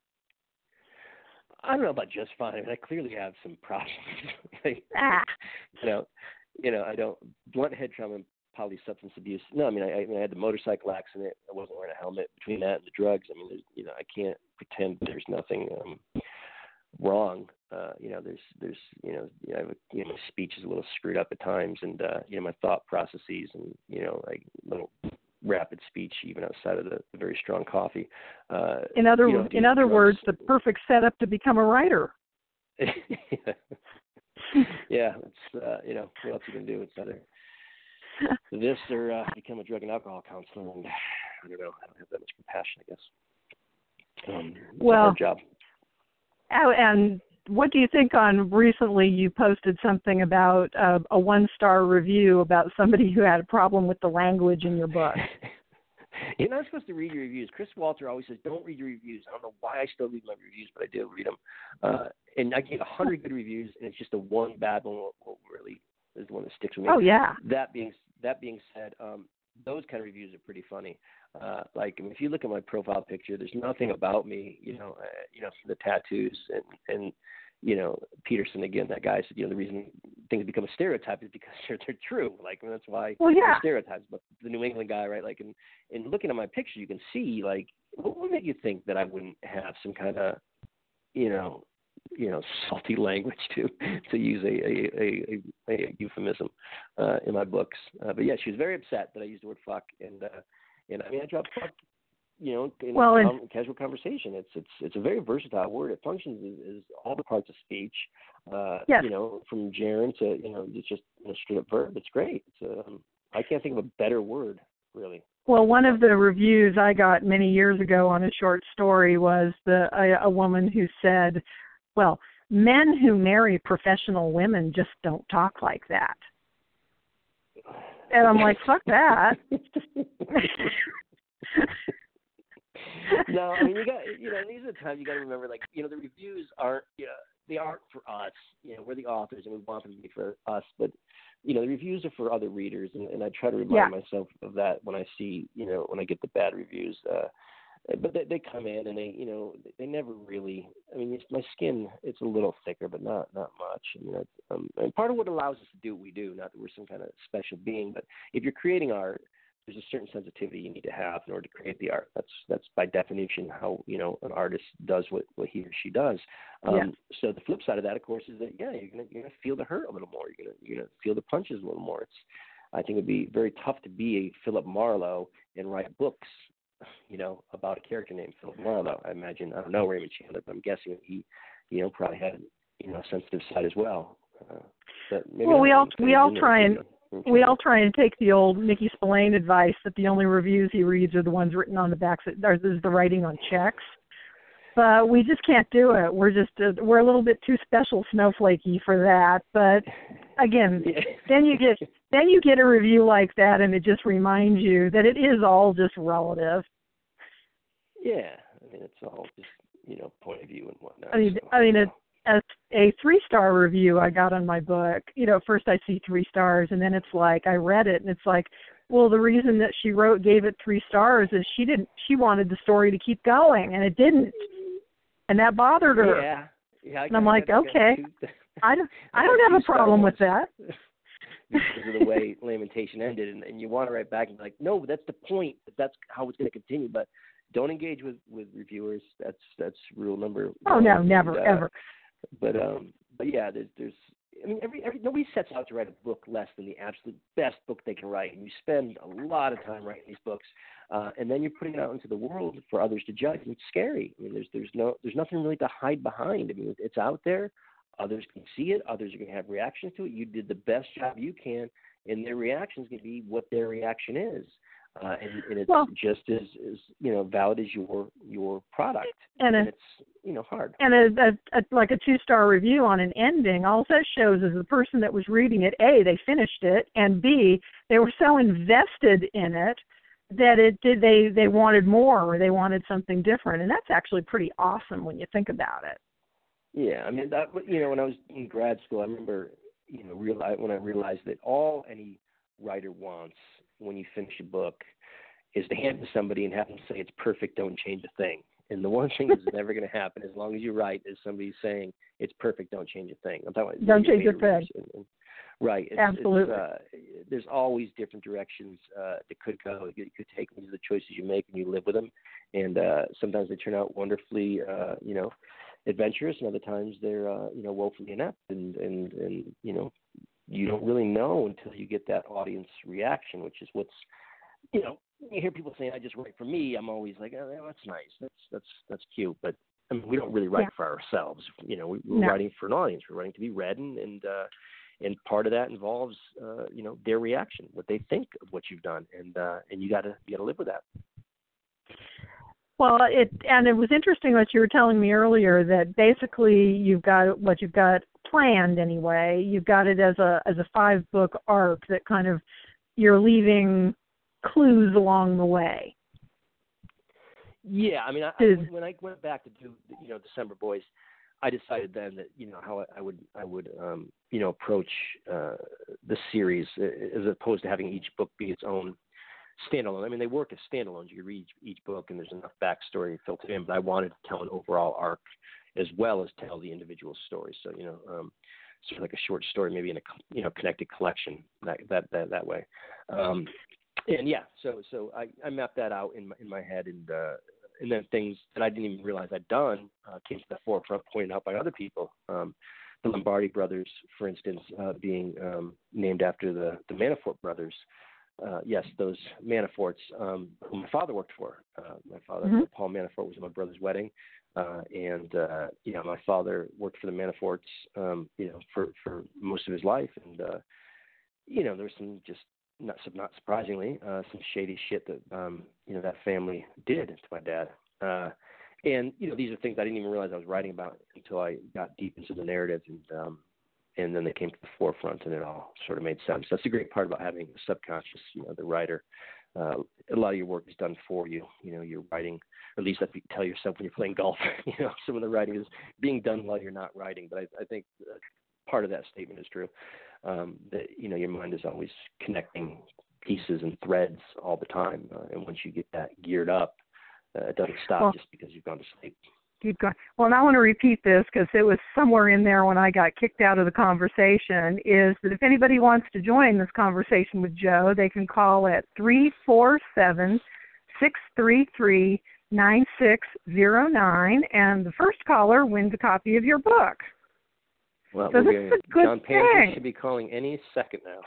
I don't know about just fine. I mean, I clearly have some problems. like, ah. You know, you know, I don't blunt head trauma and poly substance abuse. No, I mean, I, I mean, I had the motorcycle accident. I wasn't wearing a helmet. Between that and the drugs, I mean, there's, you know, I can't pretend there's nothing um, wrong. Uh, you know, there's, there's, you know, you know, you know, my speech is a little screwed up at times, and uh, you know, my thought processes, and you know, like little rapid speech even outside of the, the very strong coffee. Uh, in other you know, in other drugs. words, the perfect setup to become a writer. yeah, yeah it's uh, you know, what else you can do? It's either this or uh, become a drug and alcohol counselor, and I don't know. I don't have that much compassion, I guess. Um, it's well, a hard job. Oh, and what do you think on recently you posted something about uh, a one-star review about somebody who had a problem with the language in your book? You're not supposed to read your reviews. Chris Walter always says, don't read your reviews. I don't know why I still read my reviews, but I do read them. Uh, and I get one hundred good reviews, and it's just the one bad one that really is the one that sticks with me. Oh, yeah. That being, that being said, um, those kind of reviews are pretty funny. Uh, like, if you look at my profile picture, there's nothing about me, you know, uh, you know, the tattoos and, and, you know, Peterson again, that guy said, you know, the reason things become a stereotype is because they're, they're true. Like, and that's why well, yeah. they're stereotypes. But the New England guy, right? Like, in, in looking at my picture, you can see, like, what would make you think that I wouldn't have some kind of, you know, you know, salty language to to use a a, a, a, a euphemism uh, in my books. Uh, but yeah, she was very upset that I used the word fuck, and uh, and I mean, I dropped fuck, you know, in well, a and, casual conversation. It's it's it's a very versatile word. It functions as, as all the parts of speech. Uh, yes. You know, from gerund to, you know, it's just a straight up verb. It's great. It's, um, I can't think of a better word, really. Well, one of the reviews I got many years ago on a short story was the a, a woman who said, well, men who marry professional women just don't talk like that. And I'm like, fuck that. No, I mean, you got, you know, these are the times you got to remember, like, you know, the reviews aren't, you know, they aren't for us. You know, we're the authors and we want them to be for us, but, you know, the reviews are for other readers, and, and I try to remind yeah. myself of that when I see, you know, when I get the bad reviews. Uh, but they, they come in and they, you know, they never really, I mean, it's, my skin, it's a little thicker, but not, not much. I mean, that's, um, and part of what allows us to do what we do, not that we're some kind of special being, but if you're creating art, there's a certain sensitivity you need to have in order to create the art. That's that's by definition how, you know, an artist does what, what he or she does. Um, yeah. So the flip side of that, of course, is that yeah, you're gonna you're gonna feel the hurt a little more. You're gonna you're gonna feel the punches a little more. It's I think it'd be very tough to be a Philip Marlowe and write books, you know, about a character named Philip Marlowe. I imagine I don't know Raymond Chandler, but I'm guessing he, you know, probably had, you know, a sensitive side as well. Uh, but maybe well, we all we all try and. Okay. We all try and take the old Mickey Spillane advice that the only reviews he reads are the ones written on the backs, or is the writing on checks. But we just can't do it. We're just uh, we're a little bit too special snowflakey for that. But again, yeah. then you get then you get a review like that, and it just reminds you that it is all just relative. Yeah, I mean, it's all just, you know, point of view and whatnot. I mean, so, I mean, it, as a three-star review I got on my book, you know, first I see three stars, and then it's like I read it, and it's like, well, the reason that she wrote gave it three stars is she didn't, she wanted the story to keep going, and it didn't, and that bothered her. Yeah, yeah. I and I'm got, like, I got okay, two, I don't, I don't have a problem with that. Because of the way Lamentation ended, and, and you want to write back and be like, no, that's the point. That's how it's going to continue, but don't engage with, with reviewers. That's that's rule number. Oh one. no, never, and, uh, ever. But um, but yeah, there's there's. I mean, every, every nobody sets out to write a book less than the absolute best book they can write, and you spend a lot of time writing these books, uh, and then you're putting it out into the world for others to judge. And it's scary. I mean, there's there's no there's nothing really to hide behind. I mean, it's out there. Others can see it. Others are going to have reactions to it. You did the best job you can, and their reaction is going to be what their reaction is. Uh, and, and it's well, just as, as you know valid as your your product, and, and a, it's you know hard. And a, a, a, like a two-star review on an ending, all that shows is the person that was reading it, A, they finished it, and B, they were so invested in it that it did they they wanted more, or they wanted something different, and that's actually pretty awesome when you think about it. Yeah, I mean that you know when I was in grad school, I remember you know realize when I realized that all any writer wants when you finish a book is to hand it to somebody and have them say it's perfect, don't change a thing. And the one thing that's never going to happen as long as you write is somebody saying it's perfect, don't change a thing. I'm talking about don't change a thing. And, and, right. It's, Absolutely. It's, uh, there's always different directions uh, that could go. You could take these are the choices you make and you live with them. And uh, sometimes they turn out wonderfully, uh, you know, adventurous, and other times they're, uh, you know, woefully inept. And, and, and, you know, you don't really know until you get that audience reaction, which is what's, you know, you hear people saying, I just write for me. I'm always like, oh, that's nice. That's, that's, that's cute. But I mean, we don't really write yeah. for ourselves. You know, we, we're no. writing for an audience. We're writing to be read. And, and, uh, and part of that involves, uh, you know, their reaction, what they think of what you've done. And, uh, and you gotta, you gotta live with that. Well, it and it was interesting what you were telling me earlier that basically you've got what you've got planned anyway. You've got it as a as a five book arc that kind of you're leaving clues along the way. Yeah, I mean, I, I, when I went back to do you know December Boys, I decided then that you know how I would I would um, you know approach uh, the series as opposed to having each book be its own standalone. I mean, they work as standalones. You read each, each book, and there's enough backstory filtered in. But I wanted to tell an overall arc as well as tell the individual stories. So, you know, um, sort of like a short story, maybe in a, you know, connected collection that, that, that, that way. Um, and yeah, so, so I, I mapped that out in my, in my head, and, uh, and then things that I didn't even realize I'd done uh, came to the forefront, pointed out by other people. Um, the Lombardi brothers, for instance, uh, being um, named after the, the Manafort brothers. Uh, yes, those Manaforts, um, who my father worked for. Uh, my father, mm-hmm. Paul Manafort, was at my brother's wedding. Uh, and, uh, you know, my father worked for the Manaforts, um, you know, for, for most of his life. And, uh, you know, there was some just, not not surprisingly, uh, some shady shit that, um, you know, that family did to my dad. Uh, and, you know, these are things I didn't even realize I was writing about until I got deep into the narrative. And, um, and then they came to the forefront, and it all sort of made sense. That's the great part about having a subconscious, you know, the writer. Uh, a lot of your work is done for you. You know, you're writing, or at least that's what you tell yourself when you're playing golf. You know, some of the writing is being done while you're not writing. But I, I think part of that statement is true. Um, that, you know, your mind is always connecting pieces and threads all the time. Uh, and once you get that geared up, uh, it doesn't stop well, just because you've gone to sleep. Keep going. Well, and I want to repeat this because it was somewhere in there when I got kicked out of the conversation, is that if anybody wants to join this conversation with Joe, they can call at three four seven, six three three, nine six zero nine, and the first caller wins a copy of your book. Well, so this is a good John thing. Panzer should be calling any second now.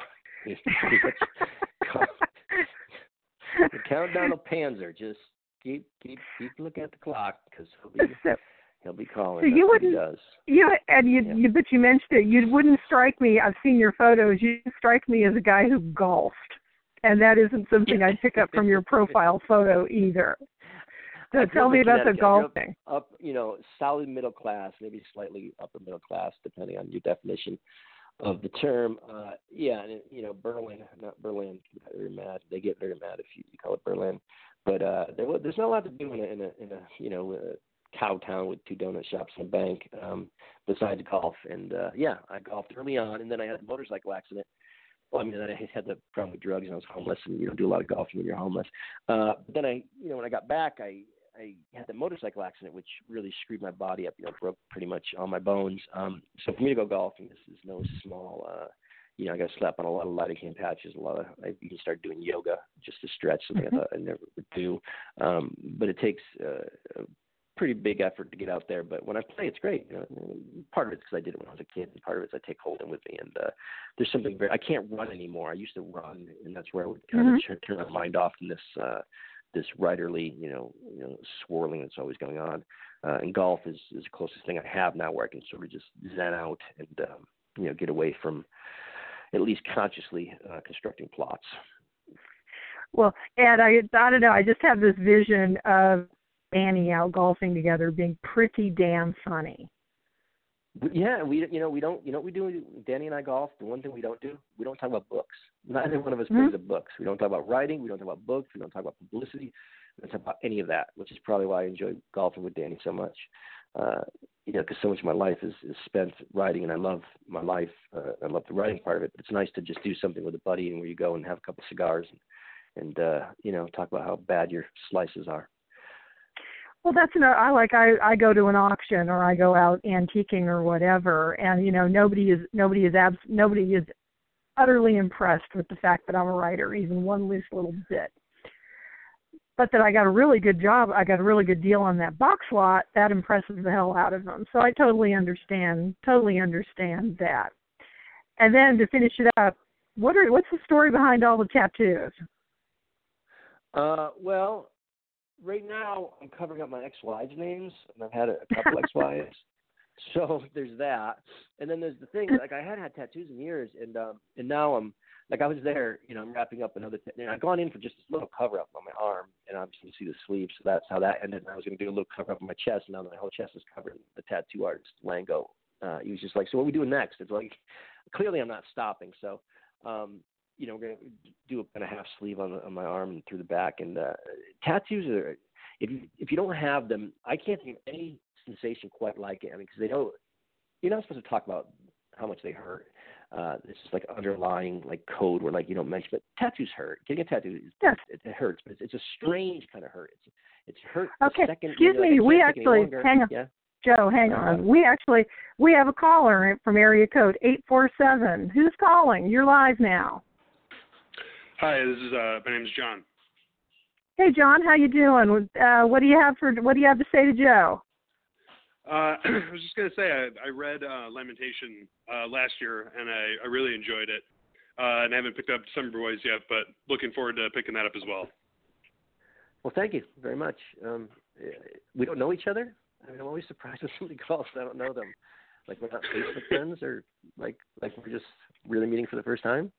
The countdown of Panzer. Just keep keep keep looking at the clock, because he'll be he'll be calling. So you That's wouldn't, what he does. you and you, yeah. you, but you mentioned it. You wouldn't strike me. I've seen your photos. You strike me as a guy who golfed, and that isn't something I'd pick up from your profile photo either. So tell me about the golfing. Up, you know, solid middle class, maybe slightly upper middle class, depending on your definition of the term. Uh, yeah, and, you know, Berlin, not Berlin. They're mad. They get very mad if you, you call it Berlin. But uh, there, there's not a lot to do in a, in a, in a you know, a cow town with two donut shops and a bank, um, besides golf. And uh, yeah, I golfed early on, and then I had a motorcycle accident. Well, I mean, I had the problem with drugs, and I was homeless, and you don't do a lot of golfing when you're homeless. Uh, but then I, you know, when I got back, I, I had the motorcycle accident, which really screwed my body up. You know, broke pretty much all my bones. Um, so for me to go golfing, this is no small. Uh, you know, I got to slap on a lot of lidocaine patches. A lot of I even started doing yoga just to stretch, something mm-hmm. I thought I never would do. Um, but it takes uh, a pretty big effort to get out there. But when I play, it's great. You know, part of it's because I did it when I was a kid, and part of it's I take Holden with me. And uh, there's something very. I can't run anymore. I used to run, and that's where I would kind mm-hmm. of turn my mind off from this. Uh, this writerly, you know, you know, swirling that's always going on. Uh, and golf is, is the closest thing I have now where I can sort of just zen out and, um, you know, get away from at least consciously uh, constructing plots. Well, Ed, I, I don't know, I just have this vision of Danny out golfing together being pretty damn funny. Yeah, we you know we don't you know what we do. Danny and I golf. The one thing we don't do, we don't talk about books. Neither one of us brings mm-hmm. up books. We don't talk about writing. We don't talk about books. We don't talk about publicity. We don't talk about any of that, which is probably why I enjoy golfing with Danny so much. Uh, you know, because so much of my life is, is spent writing, and I love my life. Uh, I love the writing part of it. But it's nice to just do something with a buddy, and where you go and have a couple cigars, and, and uh, you know, talk about how bad your slices are. Well, that's another. I like. I, I go to an auction, or I go out antiquing, or whatever, and you know, nobody is nobody is abs, nobody is utterly impressed with the fact that I'm a writer, even one loose little bit. But that I got a really good job, I got a really good deal on that box lot. That impresses the hell out of them. So I totally understand. Totally understand that. And then to finish it up, what are what's the story behind all the tattoos? Uh, well. Right now, I'm covering up my ex-wives' names, and I've had a, a couple ex-wives. So there's that. And then there's the thing, like I had had tattoos in years, and um, and now I'm, like I was there, you know, I'm wrapping up another, t- and I've gone in for just this little cover-up on my arm, and I'm just going to see the sleeve, so that's how that ended. And I was going to do a little cover-up on my chest, and now my whole chest is covered. The tattoo artist, Lango, uh, he was just like, so what are we doing next? It's like, clearly I'm not stopping, so... Um, you know, we're going to do a kind of half sleeve on, the, on my arm and through the back. And uh, tattoos are, if you, if you don't have them, I can't think of any sensation quite like it. I mean, because they don't, you're not supposed to talk about how much they hurt. Uh, this is like underlying like code where like you don't mention, but tattoos hurt. Getting a tattoo, is, yes. it, it hurts, but it's, it's a strange kind of hurt. It's it's hurt. Okay, second, excuse you know, me. like, We actually hang on. Yeah. Joe, hang on. We actually we have a caller from area code eight four seven. Who's calling? You're live now. Hi, this is uh, my name is John. Hey, John, how you doing? Uh, what do you have for What do you have to say to Joe? Uh, I was just gonna say I, I read uh, Lamentation uh, last year and I, I really enjoyed it. Uh, and I haven't picked up Summer Boys yet, but looking forward to picking that up as well. Well, thank you very much. Um, we don't know each other. I mean, I'm always surprised when somebody calls and I don't know them. Like we're not Facebook friends, or like like we're just really meeting for the first time.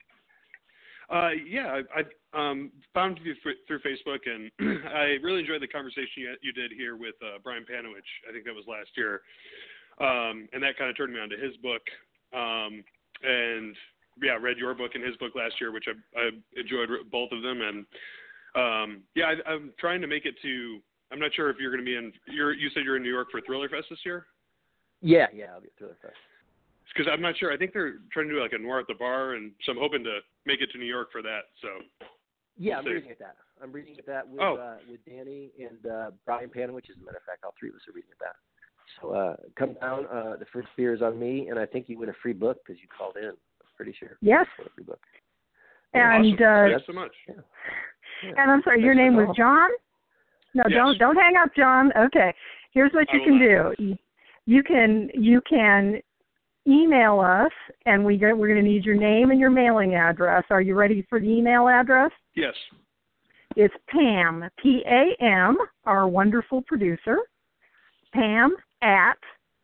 Uh, yeah, I, I um, found you through Facebook, and I really enjoyed the conversation you, you did here with uh, Brian Panowich. I think that was last year, um, and that kind of turned me on to his book. Um, and yeah, read your book and his book last year, which I, I enjoyed both of them. And um, yeah, I, I'm trying to make it to. I'm not sure if you're going to be in. You're, you said you're in New York for Thriller Fest this year. Yeah, yeah, I'll be at Thriller Fest. Because I'm not sure. I think they're trying to do like a Noir at the Bar, and so I'm hoping to make it to New York for that. So. Yeah, we'll I'm see. reading at that. I'm reading at that with oh. uh, with Danny and uh, Brian Panowich. As a matter of fact, all three of us are reading at that. So uh, come down. Uh, the first beer is on me, and I think you win a free book because you called in. I'm pretty sure. Yes. You win a free book. And awesome. uh, Thanks so much. Yeah. Yeah. And I'm sorry, your Thanks name for was calling. John? No, Yes. don't don't hang up, John. Okay. Here's what I you will can not. do. You can you can email us, and we get, we're going to need your name and your mailing address. Are you ready for the email address? Yes. It's Pam, P A M, our wonderful producer, Pam at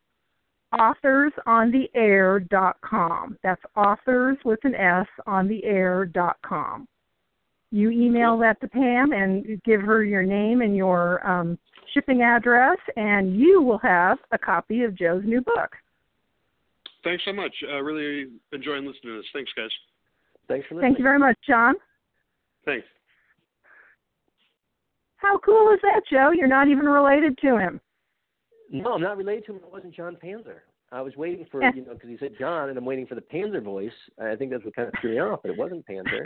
authors on the air dot com. That's authors with an S on the air dot com. You email that to Pam and give her your name and your um, shipping address, and you will have a copy of Joe's new book. Thanks so much. Uh, really enjoying listening to this. Thanks, guys. Thanks for listening. Thank you very much, John. Thanks. How cool is that, Joe? You're not even related to him. No, I'm not related to him. It wasn't John Panzer. I was waiting for, you know, because he said John, and I'm waiting for the Panzer voice. I think that's what kind of threw me off, but it wasn't Panzer.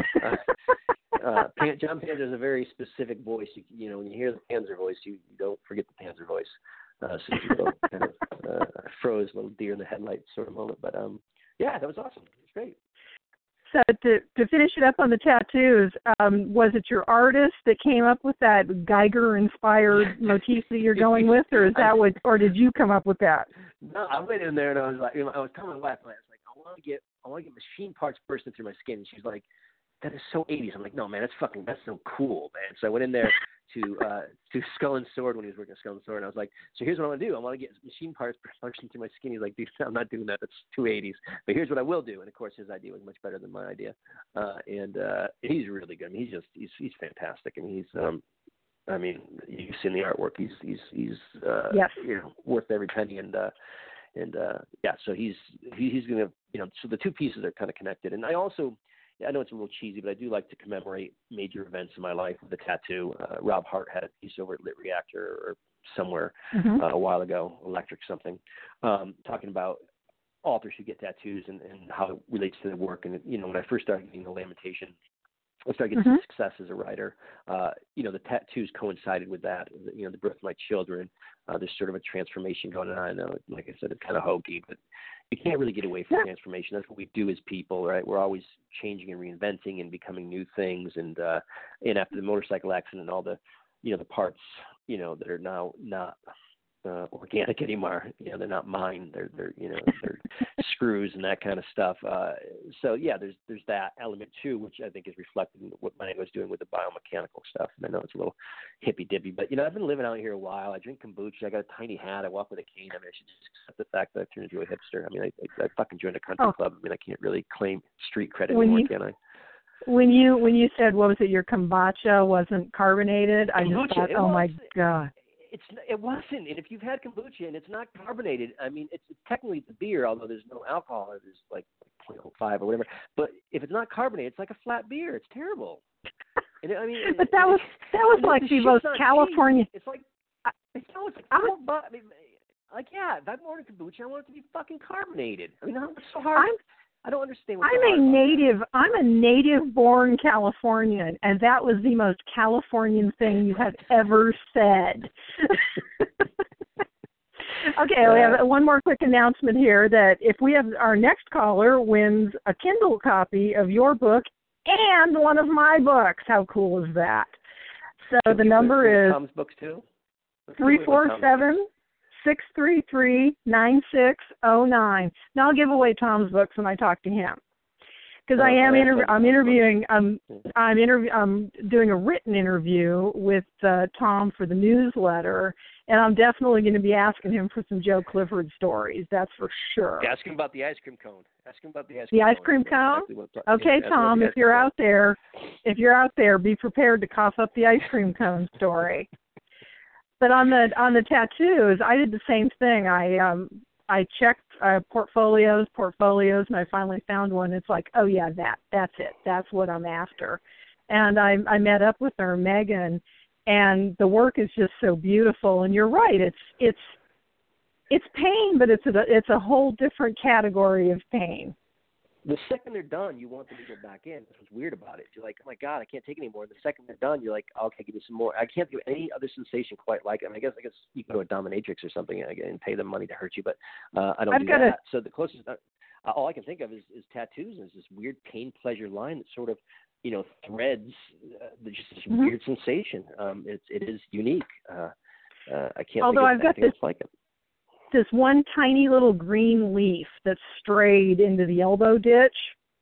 Uh, uh, Pan, John Panzer is a very specific voice. You, you know, when you hear the Panzer voice, you, you don't forget the Panzer voice. Uh, so you know, kind of uh, froze, a little deer in the headlights sort of moment. But um, yeah, that was awesome. It was great. So to to finish it up on the tattoos, um, was it your artist that came up with that Geiger-inspired motif that you're going with, or is that what, or did you come up with that? No, I went in there and I was like, you know, I was telling my wife, I was like, I want to get, I want to get machine parts bursting through my skin. And she's like, that is so eighties. I'm like, no, man, that's fucking, that's so cool, man. So I went in there to uh, to Skull and Sword when he was working at Skull and Sword, and I was like, so here's what I want to do. I want to get machine parts bursting through my skin. He's like, dude, I'm not doing that. That's too eighties. But here's what I will do. And of course, his idea was much better than my idea. Uh, and uh, he's really good. I mean, he's just, he's he's fantastic. I mean, he's, um, I mean, you've seen the artwork. He's he's he's uh, yes. you know, worth every penny. And uh, and uh, yeah, so he's he, he's gonna, you know, so the two pieces are kind of connected. And I also. I know it's a little cheesy, but I do like to commemorate major events in my life with a tattoo. Uh, Rob Hart had a piece over at Lit Reactor or somewhere mm-hmm. uh, a while ago, Electric something, um, talking about authors who get tattoos and, and how it relates to their work. And, you know, when I first started getting the Lamentation, I started getting mm-hmm. some success as a writer. Uh, you know, the tattoos coincided with that. You know, the birth of my children. Uh, there's sort of a transformation going on. I know, like I said, it's kind of hokey, but you can't really get away from yeah. transformation. That's what we do as people, right? We're always changing and reinventing and becoming new things. And uh, and after the motorcycle accident and all the, you know, the parts, you know, that are now not uh, organic anymore. You know, they're not mine. They're they're you know they're screws and that kind of stuff. Uh, so yeah, there's there's that element too, which I think is reflected in what Mike was doing with the biomechanical stuff. And I know it's a little hippy dippy, but you know, I've been living out here a while. I drink kombucha. I got a tiny hat. I walk with a cane. I mean, I should just accept the fact that I turned into a hipster. I mean, I, I, I fucking joined a country oh. club. I mean, I can't really claim street credit when anymore, you, can I? When you when you said, what was it, your kombucha wasn't carbonated, I kombucha, just thought, oh my God. It's it wasn't, and if you've had kombucha and it's not carbonated, I mean, it's, it's technically the beer, although there's no alcohol, or there's like zero point oh five or whatever. But if it's not carbonated, it's like a flat beer. It's terrible. And it, I mean, but that was that was like the most California. Cheap. It's like it's no, it's like four bucks. I mean, like yeah, if I'm ordering kombucha, I want it to be fucking carbonated. I mean, it's so hard. I'm, I don't understand. What's I'm so a hard about native. that. I'm a native-born Californian, and that was the most Californian thing you have ever said. Okay, we have one more quick announcement here that if we have our next caller wins a Kindle copy of your book and one of my books. How cool is that? So Can the you number put is Tom's books too? three four seven, six three three, nine six zero nine. Now I'll give away Tom's books when I talk to him. Because I am interv- I'm interviewing, I'm, I'm, interv- I'm doing a written interview with uh, Tom for the newsletter, and I'm definitely going to be asking him for some Joe Clifford stories. That's for sure. Yeah, ask him about the ice cream cone. Ask him about the ice the cream ice cone. cream cone. Exactly okay, yeah, Tom, if you're out there, if you're out there, be prepared to cough up the ice cream cone story. But on the on the tattoos, I did the same thing. I um I checked uh, portfolios, portfolios, and I finally found one. It's like, oh yeah, that that's it. That's what I'm after. And I I met up with her, Megan, and the work is just so beautiful. And you're right, it's it's it's pain, but it's a it's a whole different category of pain. The second they're done, you want them to go back in. That's what's weird about it. You're like, oh my God, I can't take any more. And the second they're done, you're like, okay, give me some more. I can't do any other sensation quite like it. I mean, I guess I guess you can go to a dominatrix or something and pay them money to hurt you, but uh, I don't I've do got that. A... So the closest, uh, all I can think of is, is tattoos. And it's this weird pain pleasure line that sort of, you know, threads uh, just this mm-hmm. weird sensation. Um, it's it is unique. Uh, uh, I can't Although think of I've got anything this... else like it. This one tiny little green leaf that strayed into the elbow ditch.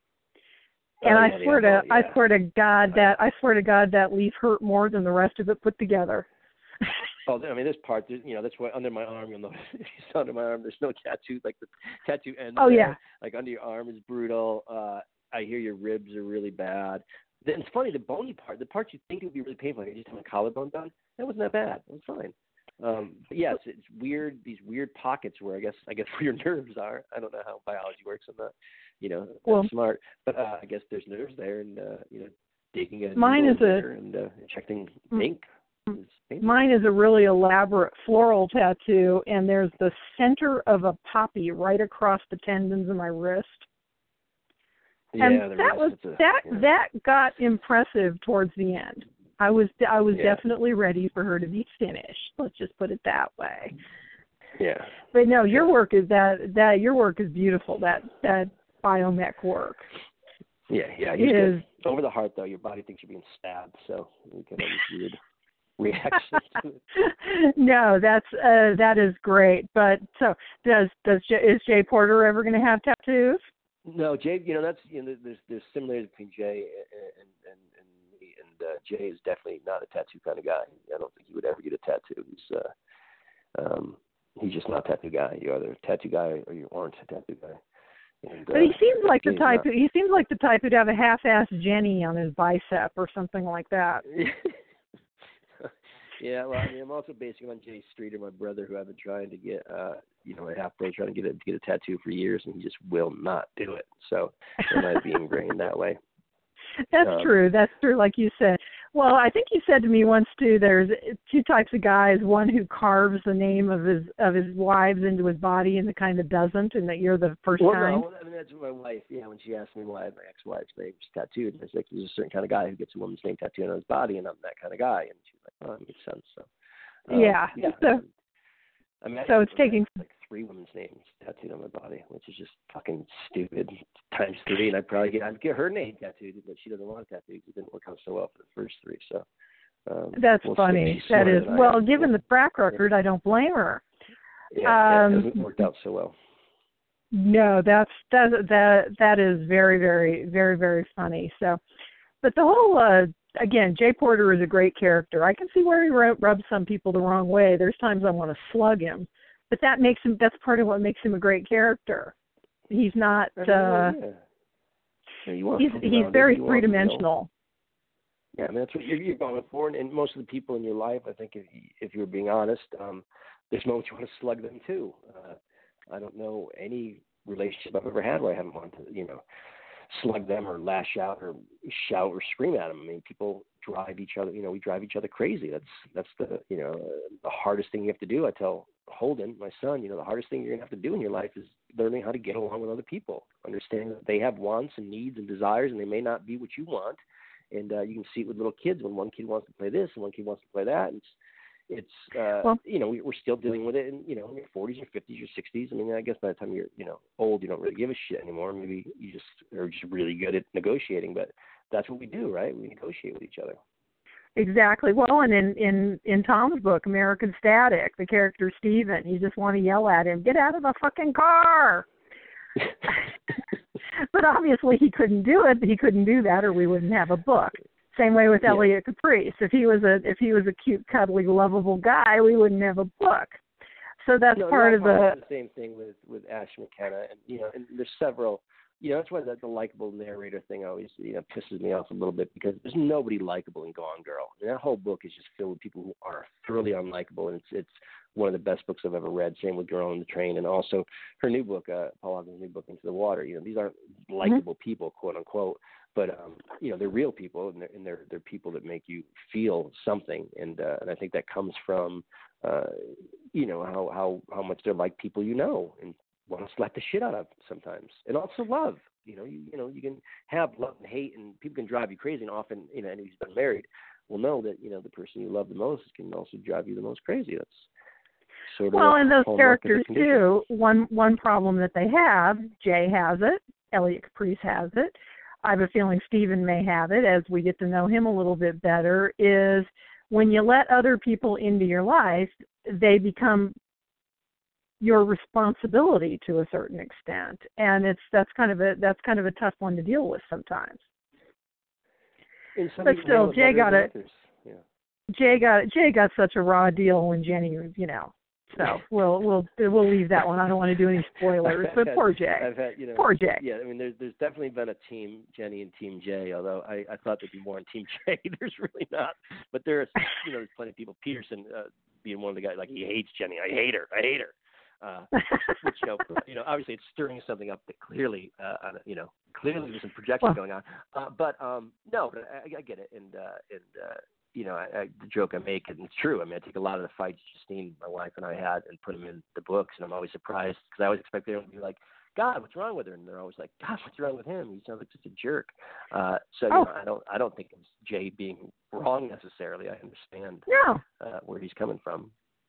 And oh, I yeah, swear elbow, to yeah. I swear to God that I swear to God that leaf hurt more than the rest of it put together. Oh, I mean, this part, you know, that's why under my arm, you'll notice if you under my arm, there's no tattoo, like the tattoo end. Oh, there. yeah. Like under your arm is brutal. Uh, I hear your ribs are really bad. Then it's funny, the bony part, the part you think would be really painful, like I just had my collarbone done, that wasn't that bad. It was fine. Um, but yes, it's weird, these weird pockets where I guess, I guess where your nerves are. I don't know how biology works. I'm not, you know, that well, smart, but uh, I guess there's nerves there and, uh, you know, digging a mine is a, and uh, injecting ink. Mine is a really elaborate floral tattoo, and there's the center of a poppy right across the tendons of my wrist. Yeah, and the that was a, that yeah. that got impressive towards the end. I was I was yeah. definitely ready for her to be finished. Let's just put it that way. Yeah. But no, your work is that that your work is beautiful. That that biomech work. Yeah, yeah. It is over the heart though. Your body thinks you're being stabbed, so you get all these weird reactions to it. No, that's uh, that is great. But so does does is Jay Porter ever going to have tattoos? No, Jay. You know that's you know there's there's similarities between Jay and and and me, and uh, Jay is definitely not a tattoo kind of guy. I don't think he would ever get a tattoo. He's uh, um, he's just not a tattoo guy. You're either a tattoo guy or you aren't a tattoo guy. And, but he uh, seems like the type. Not... He seems like the type who'd have a half-assed Jenny on his bicep or something like that. Yeah, well, I mean, I'm also basing on Jay Streeter, my brother, who I've been trying to get, uh, you know, a half day trying to get a get a tattoo for years, and he just will not do it. So it might be ingrained that way. That's um, true. That's true, like you said. Well, I think you said to me once too. There's two types of guys: one who carves the name of his of his wives into his body, and the kind that doesn't. And that you're the first well, kind. No, I mean that's what my wife. Yeah, when she asked me why my ex-wife's name was tattooed, I was like, "There's a certain kind of guy who gets a woman's name tattooed on his body, and I'm that kind of guy." And she's like, "Oh, that makes sense." So um, yeah, yeah. So, I mean, so I it's taking like three women's names tattooed on my body, which is just fucking stupid times three. And I'd probably get I'd get her name tattooed, but she doesn't want a tattoo because it didn't work out so well for the first three. So um, that's we'll funny. That is well, given the track record, I don't blame her. Yeah, um, it hasn't worked out so well. No, that's that that that is very very very very funny. So, but the whole uh, again, Jay Porter is a great character. I can see where he rubs some people the wrong way. There's times I want to slug him, but that makes him. That's part of what makes him a great character. He's not. Uh, yeah. Yeah, you want he's he's very three dimensional. Yeah, I mean that's what you're, you're going for, and, and most of the people in your life, I think, if if you're being honest, um, there's moments you want to slug them too. Uh, I don't know any relationship I've ever had where I haven't wanted to, you know, slug them or lash out or shout or scream at them. I mean, people drive each other, you know, we drive each other crazy. That's that's the, you know, uh, the hardest thing you have to do. I tell Holden, my son, you know, the hardest thing you're going to have to do in your life is learning how to get along with other people, understanding that they have wants and needs and desires, and they may not be what you want. And uh, you can see it with little kids when one kid wants to play this and one kid wants to play that. And it's, it's uh, well, you know we, we're still dealing with it, in you know in your forties or fifties or sixties. I mean, I guess by the time you're you know old, you don't really give a shit anymore. Maybe you just are just really good at negotiating, but that's what we do, right? We negotiate with each other. Exactly. Well, and in, in, in Tom's book, American Static, the character Steven, you just want to yell at him, get out of the fucking car. But obviously he couldn't do it. He couldn't do that or we wouldn't have a book. Same way with yeah. Elliot Caprice. If he was a if he was a cute, cuddly, lovable guy, we wouldn't have a book. So that's no, part of the... the same thing with, with Ash McKenna. And, you know, and there's several... You know, that's why the, the likable narrator thing always, you know, pisses me off a little bit because there's nobody likable in Gone Girl. And that whole book is just filled with people who are thoroughly unlikable, and it's it's one of the best books I've ever read. Same with Girl on the Train, and also her new book, uh, Paul Hawkins' new book, Into the Water. You know, these aren't likable mm-hmm. people, quote unquote, but um, you know, they're real people, and they're and they're they're people that make you feel something, and uh, and I think that comes from, uh, you know, how how how much they're like people you know, and want to slap the shit out of sometimes, and also love. You know, you you know, you can have love and hate, and people can drive you crazy. And often, you know, anyone who's been married will know that you know the person you love the most can also drive you the most crazy. That's sort of well, and those characters the too. One one problem that they have, Jay has it, Elliot Caprice has it. I have a feeling Steven may have it as we get to know him a little bit better. Is when you let other people into your life, they become your responsibility to a certain extent, and it's that's kind of a that's kind of a tough one to deal with sometimes. But still, Jay got it. Yeah. Jay got Jay got such a raw deal when Jenny, you know. So we'll we'll we'll leave that one. I don't want to do any spoilers, but had, poor Jay. I've had, you know, poor Jay. Yeah, I mean, there's there's definitely been a team Jenny and Team Jay. Although I, I thought there'd be more on Team Jay. There's really not. But there's you know there's plenty of people. Peterson uh, being one of the guys like he hates Jenny. I hate her. I hate her. Uh, which, you know, you know, obviously it's stirring something up that clearly, uh, on, you know, clearly there's some projection well, going on. Uh, but um, no, but I, I get it, and uh, and uh, you know, I, I, the joke I make, and it's true. I mean, I take a lot of the fights Justine, my wife, and I had, and put them in the books, and I'm always surprised because I always expect them to be like, God, what's wrong with her? And they're always like, God, what's wrong with him? He sounds like such a jerk. Uh, so you oh. know, I don't, I don't think it's Jay being wrong necessarily. I understand no. uh, where he's coming from.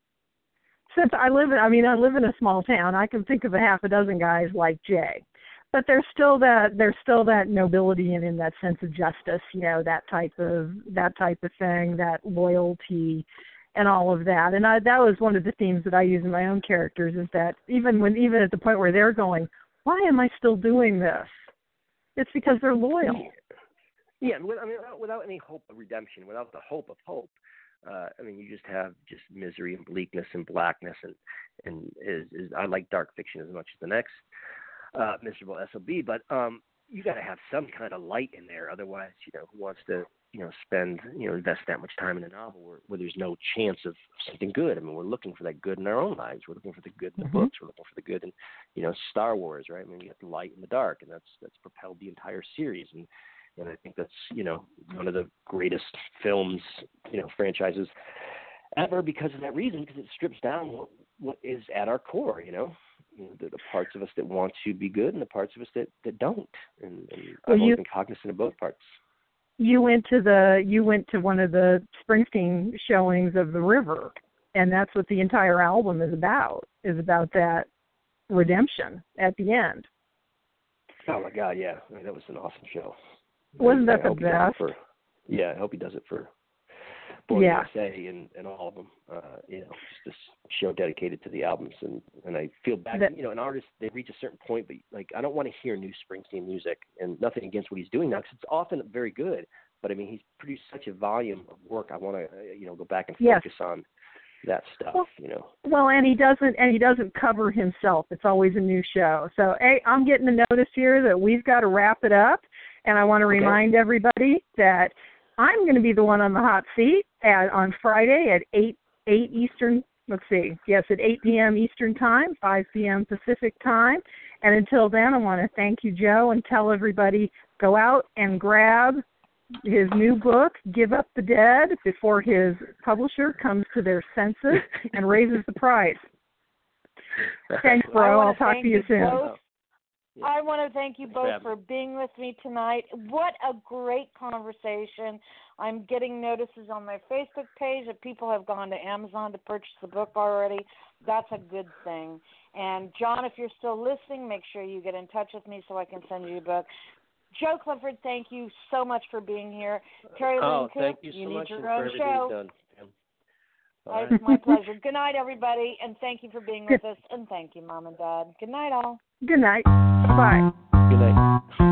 Since I live in, I mean, I live in a small town, I can think of a half a dozen guys like Jay, but there's still that there's still that nobility and in that sense of justice, you know, that type of that type of thing, that loyalty, and all of that. And I, that was one of the themes that I use in my own characters is that even when even at the point where they're going, why am I still doing this? It's because they're loyal. Yeah, I mean, without any hope of redemption, without the hope of hope. Uh, I mean, you just have just misery and bleakness and blackness, and and is, is I like dark fiction as much as the next uh, miserable S O B. But um, you got to have some kind of light in there, otherwise, you know, who wants to you know spend you know invest that much time in a novel where, where there's no chance of something good? I mean, we're looking for that good in our own lives. We're looking for the good in the mm-hmm. books. We're looking for the good in you know Star Wars, right? I mean, we have the light and the dark, and that's that's propelled the entire series. And And I think that's, you know, one of the greatest films, you know, franchises ever because of that reason, because it strips down what, what is at our core, you know, you know the, the parts of us that want to be good and the parts of us that, that don't. And, and well, I've always you, been cognizant of both parts. You went to the you went to one of the Springsteen showings of The River, and that's what the entire album is about, is about that redemption at the end. Oh, my God, yeah. I mean, that was an awesome show. Wasn't that I the best? For, yeah, I hope he does it for Born yeah. U S A and, and all of them. Uh, you know, just this show dedicated to the albums, and, and I feel bad. That, you know, an artist, they reach a certain point, but like I don't want to hear new Springsteen music, and nothing against what he's doing now, because it's often very good. But I mean, he's produced such a volume of work. I want to, uh, you know, go back and focus yes. on that stuff. Well, you know. Well, and he doesn't, and he doesn't cover himself. It's always a new show. So, hey, I'm getting the notice here that we've got to wrap it up. And I want to okay. remind everybody that I'm going to be the one on the hot seat at, on Friday at eight eight Eastern. Let's see. Yes, at eight p.m. Eastern Time, five p.m. Pacific Time. And until then, I want to thank you, Joe, and tell everybody go out and grab his new book, Give Up the Dead, before his publisher comes to their senses and raises the price. Thanks, bro. I'll talk to you soon. Both. Yeah. I want to thank you Thanks both for for being with me tonight. What a great conversation. I'm getting notices on my Facebook page that people have gone to Amazon to purchase the book already. That's a good thing. And, John, if you're still listening, make sure you get in touch with me so I can send you a book. Joe Clifford, thank you so much for being here. Terry Lynn oh, Coop, thank you, you so need much your for own everything show. you've done, Pam. All It's right. my pleasure. Good night, everybody, and thank you for being with us. And thank you, Mom and Dad. Good night, all. Good night. Bye. Good night.